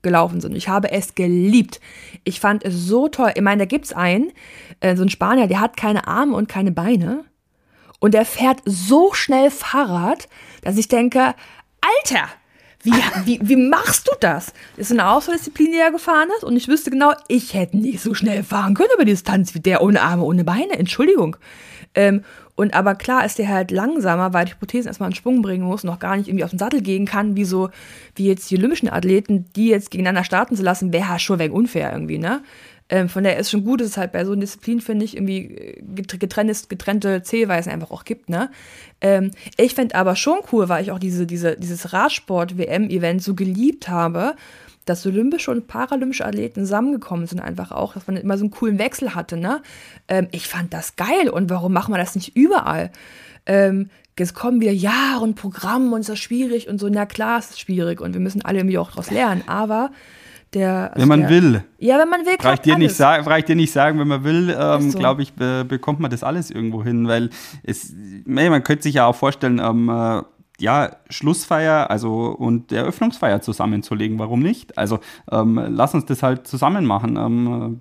gelaufen sind. Ich habe es geliebt. Ich fand es so toll. Ich meine, da gibt's einen, äh, so ein Spanier, der hat keine Arme und keine Beine und der fährt so schnell Fahrrad, dass ich denke, Alter, wie, wie, wie machst du das? Das ist eine Ausdauerdisziplin, die er gefahren ist und ich wüsste genau, ich hätte nicht so schnell fahren können über die Distanz wie der ohne Arme, ohne Beine. Entschuldigung. Ähm, und aber klar ist der halt langsamer, weil die Prothesen erstmal in Schwung bringen muss und noch gar nicht irgendwie auf den Sattel gehen kann, wie so, wie jetzt die olympischen Athleten, die jetzt gegeneinander starten zu lassen, wäre schon weg unfair irgendwie, ne? Ähm, von daher ist schon gut, dass es halt bei so einer Disziplin, finde ich, irgendwie getrennte, getrennte Zählweisen einfach auch gibt, ne? Ähm, ich fände aber schon cool, weil ich auch diese, diese, dieses Radsport-W M-Event so geliebt habe, dass olympische und paralympische Athleten zusammengekommen sind, einfach auch, dass man immer so einen coolen Wechsel hatte, ne? Ähm, ich fand das geil und warum machen wir das nicht überall? Ähm, jetzt kommen wieder Jahre und Programm und ist das schwierig und so, na klar, ist es schwierig und wir müssen alle irgendwie auch daraus lernen, aber der... Also wenn man der, will. Ja, wenn man will, Brauche ich dir nicht sagen, brauche ich dir nicht sagen, wenn man will, ähm, so. glaube ich, be- bekommt man das alles irgendwo hin, weil es, man könnte sich ja auch vorstellen, ähm, äh, ja, Schlussfeier, also und Eröffnungsfeier zusammenzulegen, warum nicht? Also ähm, lass uns das halt zusammen machen. Ähm,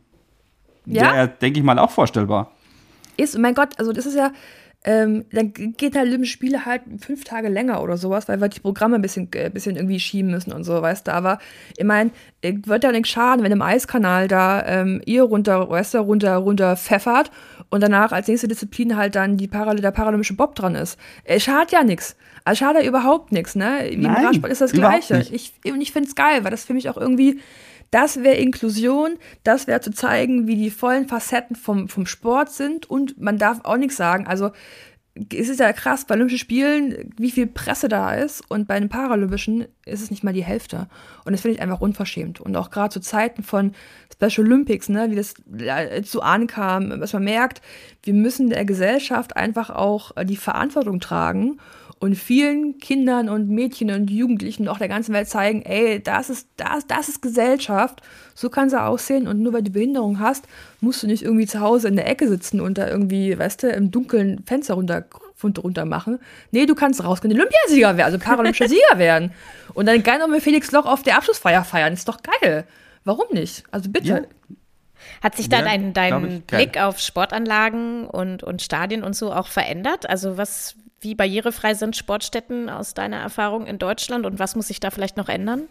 Ja? Wäre, denke ich mal, auch vorstellbar. Ist, mein Gott, also das ist ja, ähm, dann geht halt Olympische Spiele halt fünf Tage länger oder sowas, weil wir die Programme ein bisschen, äh, bisschen irgendwie schieben müssen und so, weißt du, aber ich meine, wird ja nichts schaden, wenn im Eiskanal da ähm, ihr runter, weißt du, runter, runter pfeffert und danach als nächste Disziplin halt dann die Paral- der paralympische Bob dran ist. Es schadet ja nichts. Also schadet ja überhaupt nichts, ne? Wie im Nein, Radsport ist das überhaupt Gleiche. nicht. Ich, und ich finde es geil, weil das für mich auch irgendwie, das wäre Inklusion, das wäre zu zeigen, wie die vollen Facetten vom, vom Sport sind und man darf auch nichts sagen, also es ist ja krass, bei Olympischen Spielen, wie viel Presse da ist und bei den Paralympischen ist es nicht mal die Hälfte. Und das finde ich einfach unverschämt. Und auch gerade zu Zeiten von Special Olympics, ne, wie das so ankam, dass man merkt, wir müssen der Gesellschaft einfach auch die Verantwortung tragen und vielen Kindern und Mädchen und Jugendlichen und auch der ganzen Welt zeigen, ey, das ist, das, das ist Gesellschaft, so kann sie aussehen und nur weil du Behinderung hast, musst du nicht irgendwie zu Hause in der Ecke sitzen und da irgendwie, weißt du, im dunklen Fenster runter, runter machen. Nee, du kannst rausgehen, Olympiasieger werden, also paralympischer Sieger werden. Und dann geil noch mit Felix Loch auf der Abschlussfeier feiern, ist doch geil. Warum nicht? Also bitte. Ja. Hat sich dann Ja, dein, glaub dein ich, geil. Blick auf Sportanlagen und, und Stadien und so auch verändert? Also was, wie barrierefrei sind Sportstätten aus deiner Erfahrung in Deutschland und was muss sich da vielleicht noch ändern?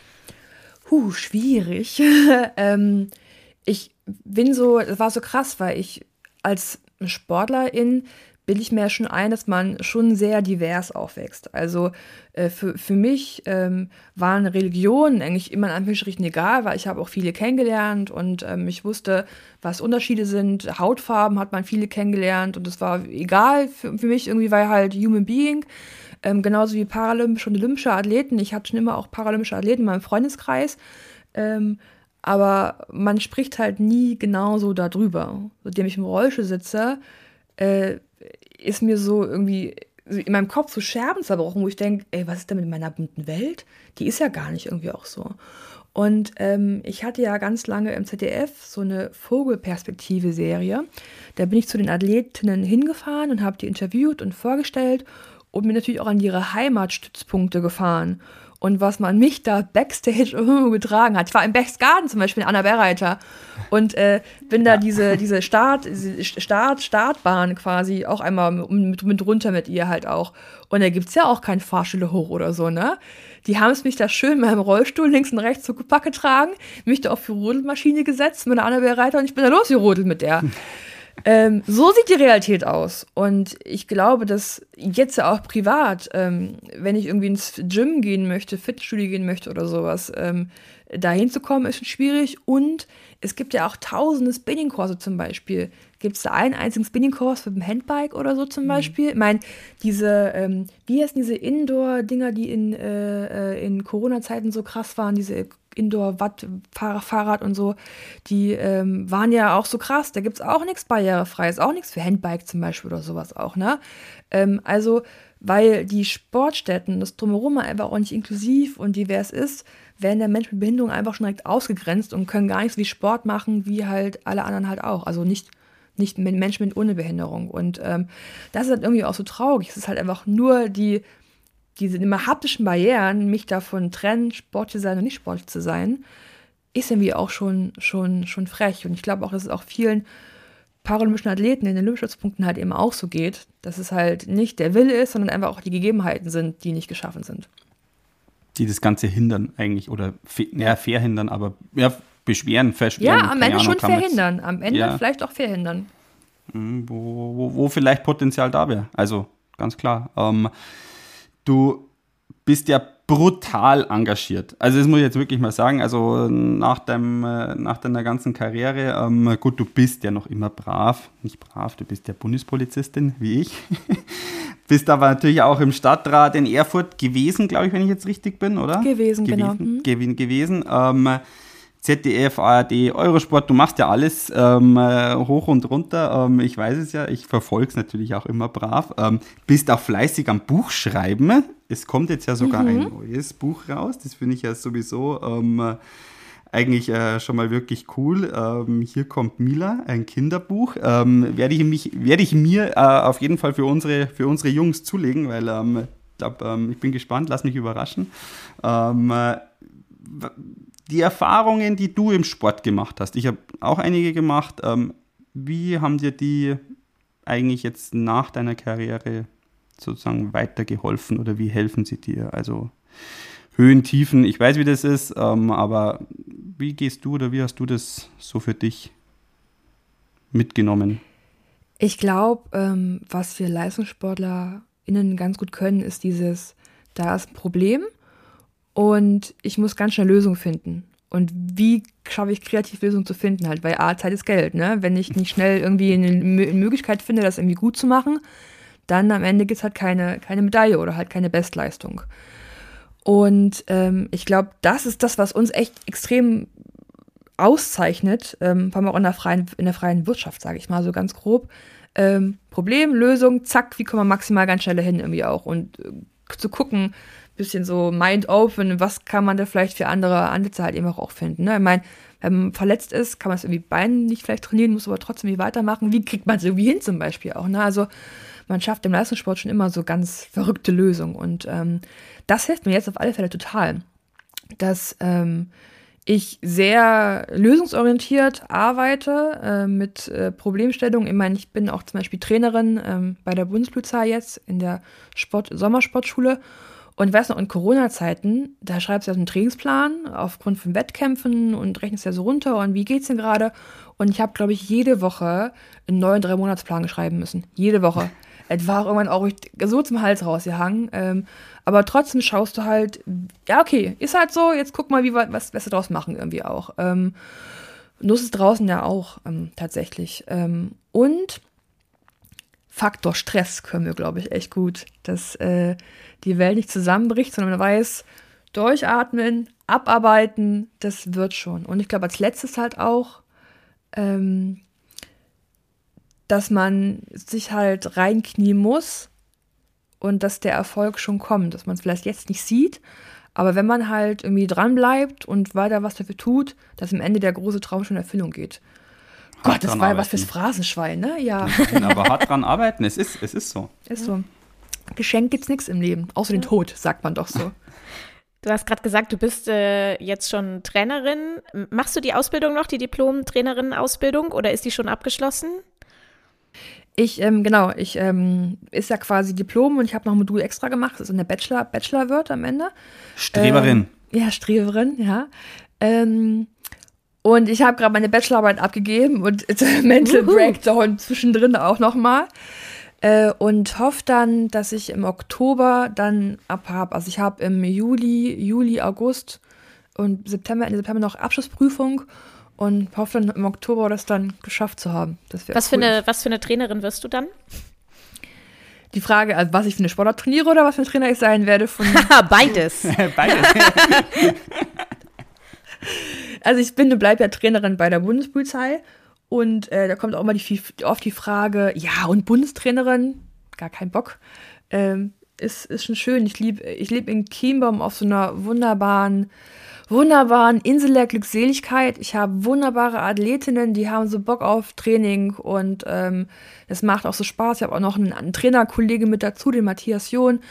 Huh, schwierig. ähm, ich bin so, das war so krass, weil ich als Sportlerin bilde ich mir schon ein, dass man schon sehr divers aufwächst. Also äh, für, für mich ähm, waren Religionen eigentlich immer in Anführungsstrichen egal, weil ich habe auch viele kennengelernt und ähm, ich wusste, was Unterschiede sind. Hautfarben hat man viele kennengelernt und es war egal für, für mich irgendwie, weil halt Human Being, ähm, genauso wie paralympische und olympische Athleten. Ich hatte schon immer auch paralympische Athleten in meinem Freundeskreis, ähm, aber man spricht halt nie genauso darüber. Seitdem ich im Rollstuhl sitze, äh, ist mir so irgendwie in meinem Kopf so Scherben zerbrochen, wo ich denke, ey, was ist denn mit meiner bunten Welt? Die ist ja gar nicht irgendwie auch so. Und ähm, ich hatte ja ganz lange im Z D F so eine Vogelperspektive-Serie. Da bin ich zu den Athletinnen hingefahren und habe die interviewt und vorgestellt und bin natürlich auch an ihre Heimatstützpunkte gefahren. Und was man mich da Backstage getragen hat. Ich war im Berchtesgaden zum Beispiel in Anna Berreiter und äh, bin da diese, diese Start, diese Start, Startbahn quasi auch einmal mit, mit runter mit ihr halt auch. Und da gibt's ja auch kein Fahrstühle hoch oder so, ne? Die haben es mich da schön in meinem Rollstuhl links und rechts Zuckerpack getragen, mich da auf die Rodelmaschine gesetzt mit der Anna Berreiter und ich bin da losgerodelt mit der. Ähm, so sieht die Realität aus. Und ich glaube, dass jetzt ja auch privat, ähm, wenn ich irgendwie ins Gym gehen möchte, Fitnessstudio gehen möchte oder sowas, ähm, dahin zu kommen, ist schon schwierig. Und es gibt ja auch tausende Spinning-Kurse zum Beispiel. Gibt es da einen einzigen Spinning-Kurs mit dem Handbike oder so zum Beispiel? Ich meine, diese, ähm, wie heißen diese Indoor-Dinger, die in, äh, in Corona-Zeiten so krass waren, diese Indoor-Watt-Fahrrad und so, die ähm, waren ja auch so krass. Da gibt es auch nichts Barrierefreies, auch nichts für Handbike zum Beispiel oder sowas auch, ne? Ähm, also, weil die Sportstätten, das Drumherum einfach auch nicht inklusiv und divers ist, werden der Menschen mit Behinderung einfach schon direkt ausgegrenzt und können gar nicht so viel Sport machen, wie halt alle anderen halt auch. Also nicht, nicht mit Menschen mit ohne Behinderung. Und ähm, das ist halt irgendwie auch so traurig. Es ist halt einfach nur die diese immer haptischen Barrieren mich davon trennen, Sport zu sein und nicht Sport zu sein, ist irgendwie auch schon, schon, schon frech. Und ich glaube auch, dass es auch vielen paralympischen Athleten in den Olympiastützpunkten halt eben auch so geht, dass es halt nicht der Wille ist, sondern einfach auch die Gegebenheiten sind, die nicht geschaffen sind. Die das Ganze hindern eigentlich oder fe- ja, verhindern, aber ja, beschweren, verschweren. Ja, am Ende schon verhindern. Am Ende ja. vielleicht auch verhindern. Wo, wo, wo vielleicht Potenzial da wäre. Also ganz klar. Ähm, du bist ja brutal engagiert. Also das muss ich jetzt wirklich mal sagen. Also nach, deinem, nach deiner ganzen Karriere, ähm, gut, du bist ja noch immer brav. Nicht brav, du bist ja Bundespolizistin, wie ich. Bist aber natürlich auch im Stadtrat in Erfurt gewesen, glaube ich, wenn ich jetzt richtig bin, oder? Gewesen, gewesen genau. Mhm. Gewesen, gewesen. Ähm, Z D F, A R D, Eurosport, du machst ja alles ähm, hoch und runter. Ähm, ich weiß es ja, ich verfolge es natürlich auch immer brav. Ähm, bist auch fleißig am Buch schreiben. Es kommt jetzt ja sogar mhm. ein neues Buch raus. Das finde ich ja sowieso ähm, eigentlich äh, schon mal wirklich cool. Ähm, hier kommt Mila, ein Kinderbuch. Ähm, werde ich, mich, werd ich mir äh, auf jeden Fall für unsere, für unsere Jungs zulegen, weil ähm, glaub, ähm, ich bin gespannt, lass mich überraschen. Ähm, äh, Die Erfahrungen, die du im Sport gemacht hast, ich habe auch einige gemacht, ähm, wie haben dir die eigentlich jetzt nach deiner Karriere sozusagen weitergeholfen oder wie helfen sie dir? Also Höhen, Tiefen, ich weiß, wie das ist, ähm, aber wie gehst du oder wie hast du das so für dich mitgenommen? Ich glaube, ähm, was wir LeistungssportlerInnen ganz gut können, ist dieses, da ist ein Problem und ich muss ganz schnell Lösungen finden. Und wie schaffe ich kreativ Lösungen zu finden halt? Weil A, Zeit ist Geld, ne? Wenn ich nicht schnell irgendwie eine Möglichkeit finde, das irgendwie gut zu machen, dann am Ende gibt es halt keine, keine Medaille oder halt keine Bestleistung. Und ähm, ich glaube, das ist das, was uns echt extrem auszeichnet, ähm, vor allem auch in der freien, in der freien Wirtschaft, sage ich mal so ganz grob. Ähm, Problem, Lösung, zack, wie kommen wir maximal ganz schnell hin irgendwie auch. Und äh, zu gucken, bisschen so mind open, was kann man da vielleicht für andere Ansätze halt eben auch finden. Ne? Ich meine, wenn man verletzt ist, kann man es irgendwie Beinen nicht vielleicht trainieren, muss aber trotzdem irgendwie weitermachen. Wie kriegt man es irgendwie hin zum Beispiel auch? Ne? Also man schafft im Leistungssport schon immer so ganz verrückte Lösungen. Und ähm, das hilft mir jetzt auf alle Fälle total, dass ähm, ich sehr lösungsorientiert arbeite äh, mit äh, Problemstellungen. Ich meine, ich bin auch zum Beispiel Trainerin ähm, bei der Bundespolizei jetzt in der Sport- Sommersportschule. Und ich weiß noch, in Corona-Zeiten, da schreibst du ja so einen Trainingsplan aufgrund von Wettkämpfen und rechnest ja so runter und wie geht's denn gerade? Und ich habe, glaube ich, jede Woche einen neuen Drei-Monats-Plan schreiben müssen. Jede Woche. Es war auch irgendwann auch so zum Hals rausgehangen. Ähm, aber trotzdem schaust du halt, ja, okay, ist halt so, jetzt guck mal, wie wir was, was wir draus machen irgendwie auch. Ähm, und das ist draußen ja auch ähm, tatsächlich. Ähm, und Faktor Stress können wir, glaube ich, echt gut, dass äh, die Welt nicht zusammenbricht, sondern man weiß, durchatmen, abarbeiten, das wird schon. Und ich glaube, als letztes halt auch, ähm, dass man sich halt reinknien muss und dass der Erfolg schon kommt, dass man es vielleicht jetzt nicht sieht, aber wenn man halt irgendwie dranbleibt und weiter was dafür tut, dass am Ende der große Traum schon in Erfüllung geht. Gott, das war ja was fürs Phrasenschwein, ne? Ja. Aber hart dran arbeiten, es ist, es ist so. Ist so. Geschenkt gibt's nichts im Leben, außer den Tod, sagt man doch so. Du hast gerade gesagt, du bist äh, jetzt schon Trainerin. Machst du die Ausbildung noch, die Diplom-Trainerin-Ausbildung, oder ist die schon abgeschlossen? Ich, ähm, genau, ich, ähm, ist ja quasi Diplom und ich habe noch ein Modul extra gemacht, das ist eine Bachelor, Bachelor wird am Ende. Streberin. Ähm, ja, Streberin, ja. Ähm, und ich habe gerade meine Bachelorarbeit abgegeben und Mental Uhu. Breakdown zwischendrin auch nochmal. Äh, und hoffe dann, dass ich im Oktober dann abhab. Also ich habe im Juli, Juli, August und September, Ende September noch Abschlussprüfung und hoffe dann im Oktober das dann geschafft zu haben. Das was, cool. für eine, was für eine Trainerin wirst du dann? Die Frage, also was ich für eine Sportart trainiere oder was für ein Trainer ich sein werde von Beides. Beides. Also ich bin und bleibe ja Trainerin bei der Bundespolizei und äh, da kommt auch immer die, oft die Frage, ja und Bundestrainerin, gar kein Bock, ähm, ist, ist schon schön. Ich liebe ich leb in Chiembaum auf so einer wunderbaren, wunderbaren Insel der Glückseligkeit. Ich habe wunderbare Athletinnen, die haben so Bock auf Training und ähm, es macht auch so Spaß. Ich habe auch noch einen, einen Trainerkollege mit dazu, den Matthias John.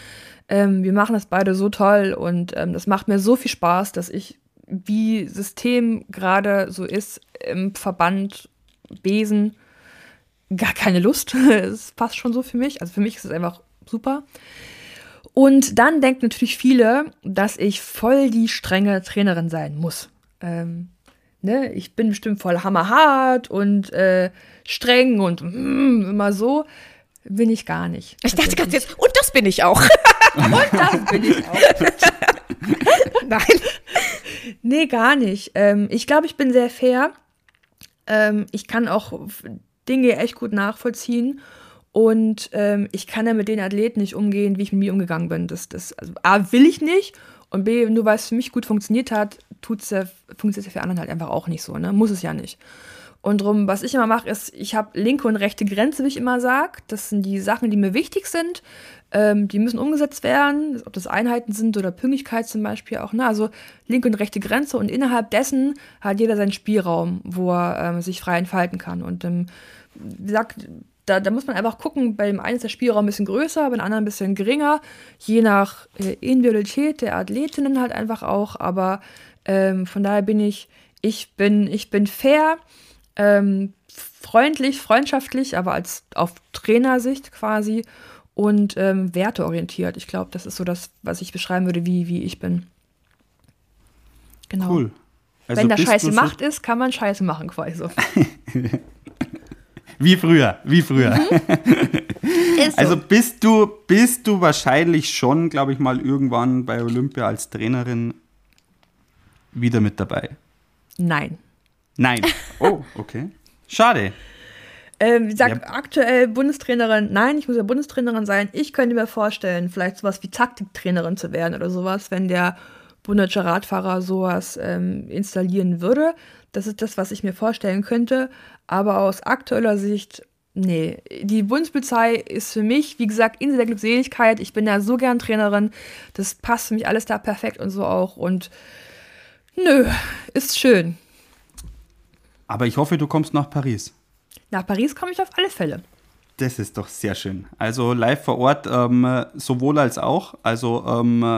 Ähm, wir machen das beide so toll und ähm, das macht mir so viel Spaß, dass ich, wie System gerade so ist, im Verband Besen, gar keine Lust. Es passt schon so für mich. Also für mich ist es einfach super. Und dann denken natürlich viele, dass ich voll die strenge Trainerin sein muss. Ähm, ne? Ich bin bestimmt voll hammerhart und äh, streng und mm, immer so. Bin ich gar nicht. Ich dachte gerade jetzt, und das bin ich auch. Und das bin ich auch. Nein. Nee, gar nicht. Ähm, ich glaube, ich bin sehr fair. Ähm, ich kann auch Dinge echt gut nachvollziehen. Und ähm, ich kann ja mit den Athleten nicht umgehen, wie ich mit mir umgegangen bin. Das, das, also A, will ich nicht. Und B, nur weil es für mich gut funktioniert hat, tut's ja, funktioniert es ja für anderen halt einfach auch nicht so. Ne? Muss es ja nicht. Und darum, was ich immer mache, ist, ich habe linke und rechte Grenze, wie ich immer sage. Das sind die Sachen, die mir wichtig sind. Ähm, die müssen umgesetzt werden, ob das Einheiten sind oder Pünktlichkeit zum Beispiel auch. Ne? Also linke und rechte Grenze. Und innerhalb dessen hat jeder seinen Spielraum, wo er ähm, sich frei entfalten kann. Und ähm, wie gesagt, da, da muss man einfach gucken, bei dem einen ist der Spielraum ein bisschen größer, bei dem anderen ein bisschen geringer. Je nach äh, Individualität der Athletinnen halt einfach auch. Aber ähm, von daher bin ich, ich bin, ich bin fair, Ähm, freundlich, freundschaftlich, aber als auf Trainersicht quasi und ähm, werteorientiert. Ich glaube, das ist so das, was ich beschreiben würde, wie, wie ich bin. Genau. Cool. Also wenn da bist Scheiße du so- macht ist, kann man Scheiße machen quasi so. Wie früher, wie früher. Ist so. Also bist du, bist du wahrscheinlich schon, glaube ich mal, irgendwann bei Olympia als Trainerin wieder mit dabei? Nein. Nein. Oh, okay. Schade. Ähm, wie gesagt, Ja. aktuell Bundestrainerin, nein, ich muss ja Bundestrainerin sein. Ich könnte mir vorstellen, vielleicht sowas wie Taktiktrainerin zu werden oder sowas, wenn der bundesdeutsche Radfahrer sowas ähm, installieren würde. Das ist das, was ich mir vorstellen könnte. Aber aus aktueller Sicht, nee. Die Bundespolizei ist für mich, wie gesagt, Insel der Glückseligkeit. Ich bin ja so gern Trainerin. Das passt für mich alles da perfekt und so auch. Und nö, ist schön. Aber ich hoffe, du kommst nach Paris. Nach Paris komme ich auf alle Fälle. Das ist doch sehr schön. Also live vor Ort, ähm, sowohl als auch. Also ähm,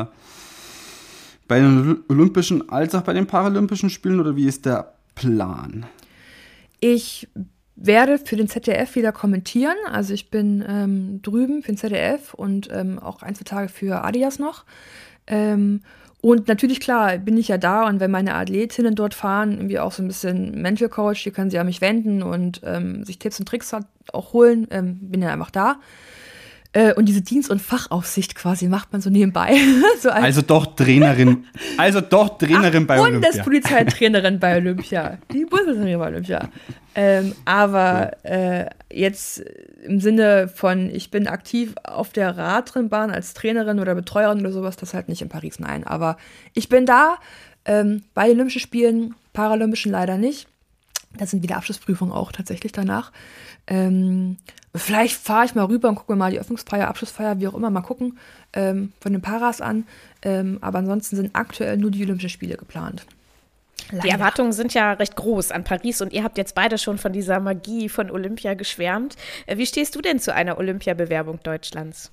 bei den Olympischen als auch bei den Paralympischen Spielen, oder wie ist der Plan? Ich werde für den Z D F wieder kommentieren. Also ich bin ähm, drüben für den Z D F und ähm, auch ein, zwei Tage für Adidas noch. Ähm, und natürlich, klar, bin ich ja da und wenn meine Athletinnen dort fahren, irgendwie auch so ein bisschen Mental Coach, die können sich an mich wenden und ähm, sich Tipps und Tricks auch holen, ähm, bin ja einfach da. Äh, und diese Dienst- und Fachaufsicht quasi macht man so nebenbei. so als Also doch Trainerin, also doch Trainerin Ach, bei Olympia. Bundespolizeitrainerin bei Olympia. Die Bundespolizeitrainerin bei Olympia. Ähm, aber äh, jetzt im Sinne von, ich bin aktiv auf der Radrennbahn als Trainerin oder Betreuerin oder sowas, das halt nicht in Paris, nein. Aber ich bin da ähm, bei Olympischen Spielen, Paralympischen leider nicht. Das sind wieder Abschlussprüfungen auch tatsächlich danach. Ähm, vielleicht fahre ich mal rüber und gucke mir mal die Öffnungsfeier, Abschlussfeier, wie auch immer, mal gucken, ähm, von den Paras an. Ähm, aber ansonsten sind aktuell nur die Olympischen Spiele geplant. Die Leider. Erwartungen sind ja recht groß an Paris und ihr habt jetzt beide schon von dieser Magie von Olympia geschwärmt. Äh, Wie stehst du denn zu einer Olympiabewerbung Deutschlands?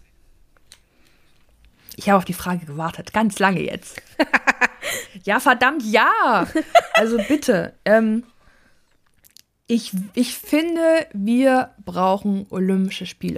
Ich habe auf die Frage gewartet, ganz lange jetzt. Ja, verdammt, ja. Also bitte. Ähm, ich, ich finde, wir brauchen Olympische Spiele.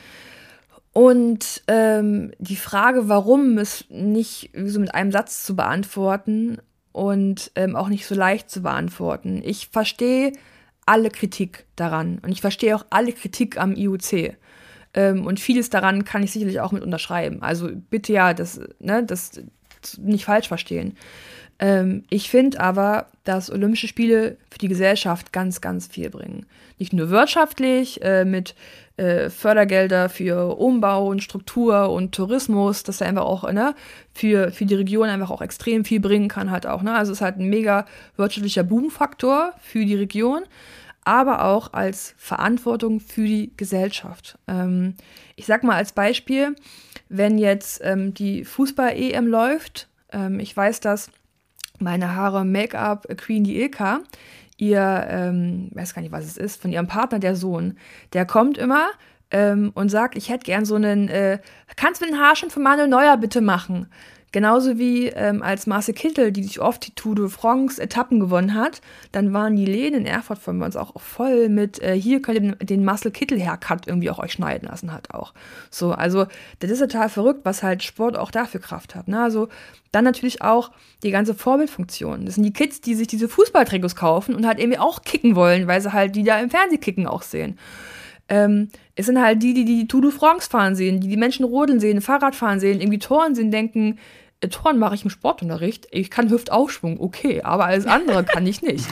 Und ähm, die Frage, warum, ist nicht so mit einem Satz zu beantworten und ähm, auch nicht so leicht zu beantworten. Ich verstehe alle Kritik daran und ich verstehe auch alle Kritik am I O C. Ähm, und vieles daran kann ich sicherlich auch mit unterschreiben. Also bitte ja, das, ne, das nicht falsch verstehen. Ähm, ich finde aber, dass Olympische Spiele für die Gesellschaft ganz, ganz viel bringen. Nicht nur wirtschaftlich, äh, mit äh, Fördergelder für Umbau und Struktur und Tourismus, dass er einfach auch ne, für, für die Region einfach auch extrem viel bringen kann halt auch. Ne? Also es ist halt ein mega wirtschaftlicher Boomfaktor für die Region, aber auch als Verantwortung für die Gesellschaft. Ähm, ich sag mal als Beispiel, wenn jetzt ähm, die Fußball-E M läuft, ähm, ich weiß, dass meine Haare Make-up-Queen, die Ilka, ihr, ähm, weiß gar nicht, was es ist, von ihrem Partner, der Sohn, der kommt immer ähm, und sagt, ich hätte gern so einen, äh, kannst du den Haarschnitt von Manuel Neuer bitte machen? Genauso wie ähm, als Marcel Kittel, die sich oft die Tour de France Etappen gewonnen hat, dann waren die Läden in Erfurt von uns auch voll mit, äh, hier könnt ihr den Marcel Kittel Haircut irgendwie auch euch schneiden lassen halt auch. So, also das ist total verrückt, was halt Sport auch dafür Kraft hat. Ne? Also dann natürlich auch die ganze Vorbildfunktion. Das sind die Kids, die sich diese Fußballtrikots kaufen und halt irgendwie auch kicken wollen, weil sie halt die da im Fernsehkicken auch sehen. Ähm, es sind halt die, die die Tour de France fahren sehen, die die Menschen rodeln sehen, Fahrrad fahren sehen, irgendwie Touren sehen, denken, äh, Touren mache ich im Sportunterricht, ich kann Hüftaufschwung, okay, aber alles andere kann ich nicht.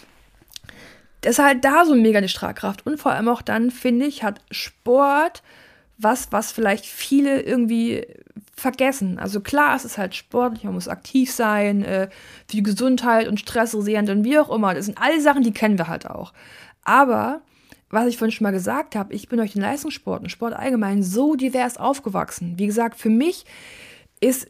Das ist halt da so mega eine Strahlkraft. Und vor allem auch dann, finde ich, hat Sport was, was vielleicht viele irgendwie vergessen. Also klar, es ist halt sportlich, man muss aktiv sein, äh, für die Gesundheit und stressresistent und wie auch immer. Das sind alle Sachen, die kennen wir halt auch. Aber was ich vorhin schon mal gesagt habe, ich bin durch den Leistungssport und Sport allgemein so divers aufgewachsen. Wie gesagt, für mich ist,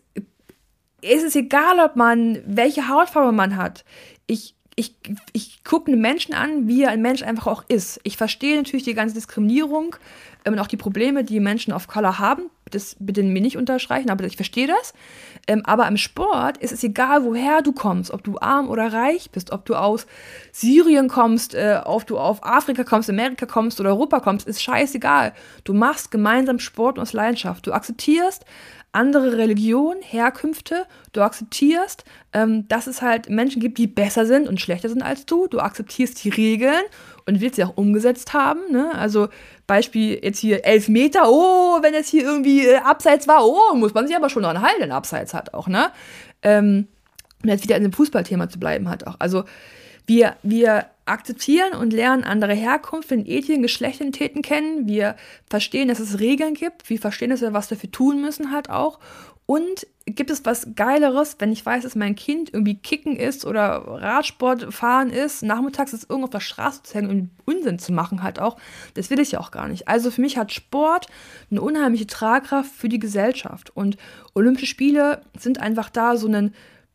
ist es egal, ob man, welche Hautfarbe man hat. Ich, ich, ich gucke einen Menschen an, wie ein Mensch einfach auch ist. Ich verstehe natürlich die ganze Diskriminierung ähm, und auch die Probleme, die Menschen of Color haben. Das bitte mir nicht unterstreichen, aber ich verstehe das. Ähm, aber im Sport ist es egal, woher du kommst, ob du arm oder reich bist, ob du aus Syrien kommst, äh, ob du auf Afrika kommst, Amerika kommst oder Europa kommst, ist scheißegal. Du machst gemeinsam Sport und aus Leidenschaft. Du akzeptierst andere Religionen, Herkünfte, du akzeptierst, ähm, dass es halt Menschen gibt, die besser sind und schlechter sind als du. Du akzeptierst die Regeln und willst sie auch umgesetzt haben. Ne? Also Beispiel jetzt hier elf Meter, oh, wenn es hier irgendwie äh, abseits war, oh, muss man sich aber schon daran halten, abseits hat auch, ne? Ähm, und jetzt wieder in dem Fußballthema zu bleiben hat auch. Also wir, wir akzeptieren und lernen andere Herkunft, in Ethien, Geschlechtsidentitäten kennen. Wir verstehen, dass es Regeln gibt. Wir verstehen, dass wir was dafür tun müssen halt auch. Und gibt es was Geileres, wenn ich weiß, dass mein Kind irgendwie Kicken ist oder Radsport fahren ist, nachmittags ist irgendwo auf der Straße zu hängen und Unsinn zu machen halt auch. Das will ich ja auch gar nicht. Also für mich hat Sport eine unheimliche Tragkraft für die Gesellschaft. Und Olympische Spiele sind einfach da so ein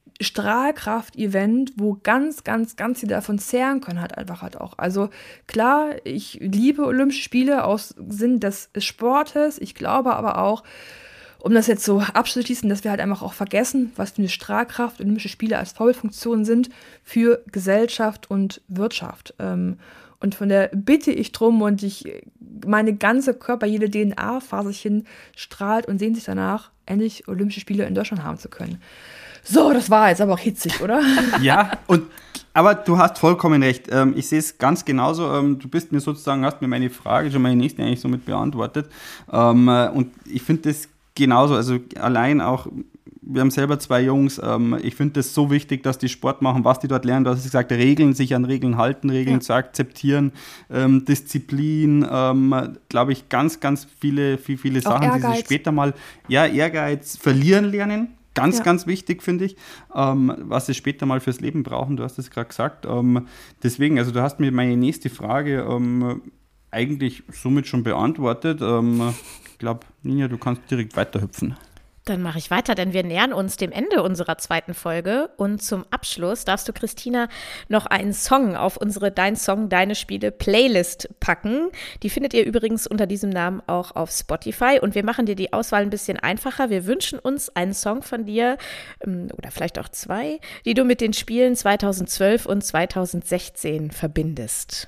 Strahlkraft-Event, wo ganz, ganz, ganz viele davon zehren können, halt einfach halt auch. Also klar, ich liebe Olympische Spiele aus Sinn des Sportes. Ich glaube aber auch, um das jetzt so abzuschließen, dass wir halt einfach auch vergessen, was für eine Strahlkraft Olympische Spiele als Vorbildfunktion sind für Gesellschaft und Wirtschaft. Und von der bitte ich drum und ich, meine ganze Körper, jede D N A-Faserchen strahlt und sehnt sich danach, endlich Olympische Spiele in Deutschland haben zu können. So, das war jetzt aber auch hitzig, oder? Ja, und aber du hast vollkommen recht. Ähm, ich sehe es ganz genauso. Ähm, du bist mir sozusagen, hast mir meine Frage, schon meine nächste eigentlich somit beantwortet. Ähm, äh, und ich finde das genauso. Also allein auch, wir haben selber zwei Jungs. Ähm, ich finde das so wichtig, dass die Sport machen, was die dort lernen. Du hast gesagt, Regeln, sich an Regeln halten, Regeln ja. zu akzeptieren, ähm, Disziplin, ähm, glaube ich, ganz, ganz viele, viele, viele Sachen, die sie später mal, ja, Ehrgeiz verlieren lernen. Ganz, ja. ganz wichtig, finde ich, ähm, was sie später mal fürs Leben brauchen. Du hast es gerade gesagt. Ähm, deswegen, also du hast mir meine nächste Frage ähm, eigentlich somit schon beantwortet. Ähm, ich glaube, Ninja, du kannst direkt weiterhüpfen. Dann mache ich weiter, denn wir nähern uns dem Ende unserer zweiten Folge. Und zum Abschluss darfst du, Christina, noch einen Song auf unsere Dein Song, Deine Spiele Playlist packen. Die findet ihr übrigens unter diesem Namen auch auf Spotify. Und wir machen dir die Auswahl ein bisschen einfacher. Wir wünschen uns einen Song von dir, oder vielleicht auch zwei, die du mit den Spielen zweitausendzwölf und zweitausendsechzehn verbindest.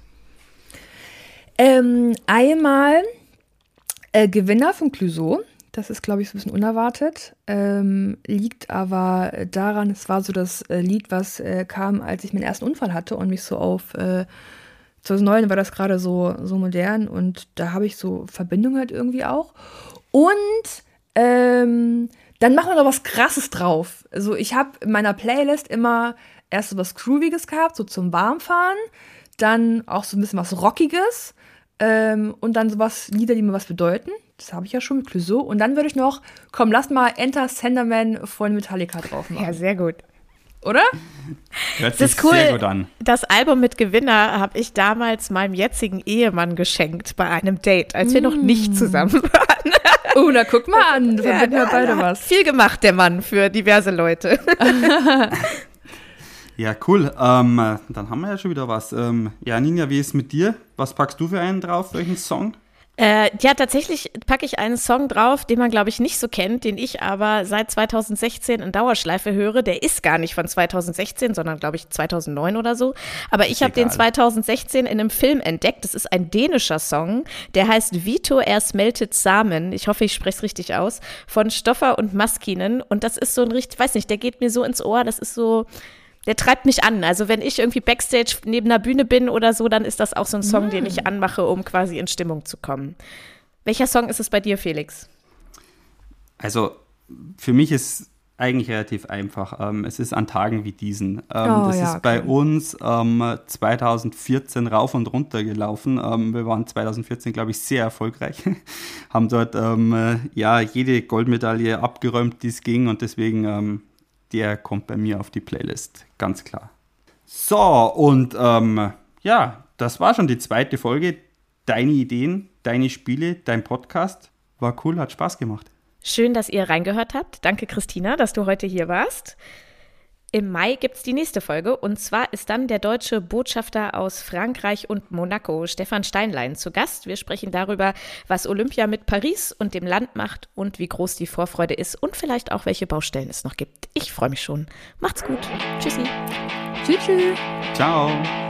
Ähm, einmal äh, Gewinner von Clouseau. Das ist, glaube ich, so ein bisschen unerwartet. Ähm, liegt aber daran, es war so das äh, Lied, was äh, kam, als ich meinen ersten Unfall hatte und mich so auf äh, zweitausendneun war das gerade so, so modern und da habe ich so Verbindungen halt irgendwie auch. Und ähm, dann machen wir noch was Krasses drauf. Also ich habe in meiner Playlist immer erst so was Grooviges gehabt, so zum Warmfahren, dann auch so ein bisschen was Rockiges ähm, und dann sowas, Lieder, die mir was bedeuten. Das habe ich ja schon mit Clouseau. Und dann würde ich noch, komm, lass mal Enter Sandman von Metallica drauf machen. Ja, sehr gut. Oder? Hört das sich ist cool. Sehr gut an. Das Album mit Gewinner habe ich damals meinem jetzigen Ehemann geschenkt bei einem Date, als wir mm. noch nicht zusammen waren. Oh, na guck mal an. Ja, ja, wir beide was. Viel gemacht, der Mann, für diverse Leute. Ja, cool. Ähm, dann haben wir ja schon wieder was. Ähm, ja, Ninja, wie ist es mit dir? Was packst du für einen drauf, welchen Song? Äh, ja, tatsächlich packe ich einen Song drauf, den man, glaube ich, nicht so kennt, den ich aber seit zwanzig sechzehn in Dauerschleife höre. Der ist gar nicht von zwanzig sechzehn, sondern, glaube ich, zweitausendneun oder so. Aber ich habe den zwanzig sechzehn in einem Film entdeckt. Das ist ein dänischer Song, der heißt Vito er smeltet Samen. Ich hoffe, ich spreche es richtig aus. Von Stoffer und Maskinen. Und das ist so ein richtig, weiß nicht, der geht mir so ins Ohr. Das ist so... Der treibt mich an. Also wenn ich irgendwie Backstage neben einer Bühne bin oder so, dann ist das auch so ein Song, mm. den ich anmache, um quasi in Stimmung zu kommen. Welcher Song ist es bei dir, Felix? Also für mich ist eigentlich relativ einfach. Ähm, es ist an Tagen wie diesen. Ähm, oh, das ja, ist okay. bei uns ähm, zwanzig vierzehn rauf und runter gelaufen. Ähm, wir waren zwanzig vierzehn, glaube ich, sehr erfolgreich. Haben dort ähm, ja, jede Goldmedaille abgeräumt, die es ging. Und deswegen... Ähm, der kommt bei mir auf die Playlist, ganz klar. So, und ähm, ja, das war schon die zweite Folge. Deine Ideen, deine Spiele, dein Podcast. War cool, hat Spaß gemacht. Schön, dass ihr reingehört habt. Danke, Christina, dass du heute hier warst. Im Mai gibt es die nächste Folge und zwar ist dann der deutsche Botschafter aus Frankreich und Monaco, Stefan Steinlein, zu Gast. Wir sprechen darüber, was Olympia mit Paris und dem Land macht und wie groß die Vorfreude ist und vielleicht auch, welche Baustellen es noch gibt. Ich freue mich schon. Macht's gut. Tschüssi. Tschüss. Ciao.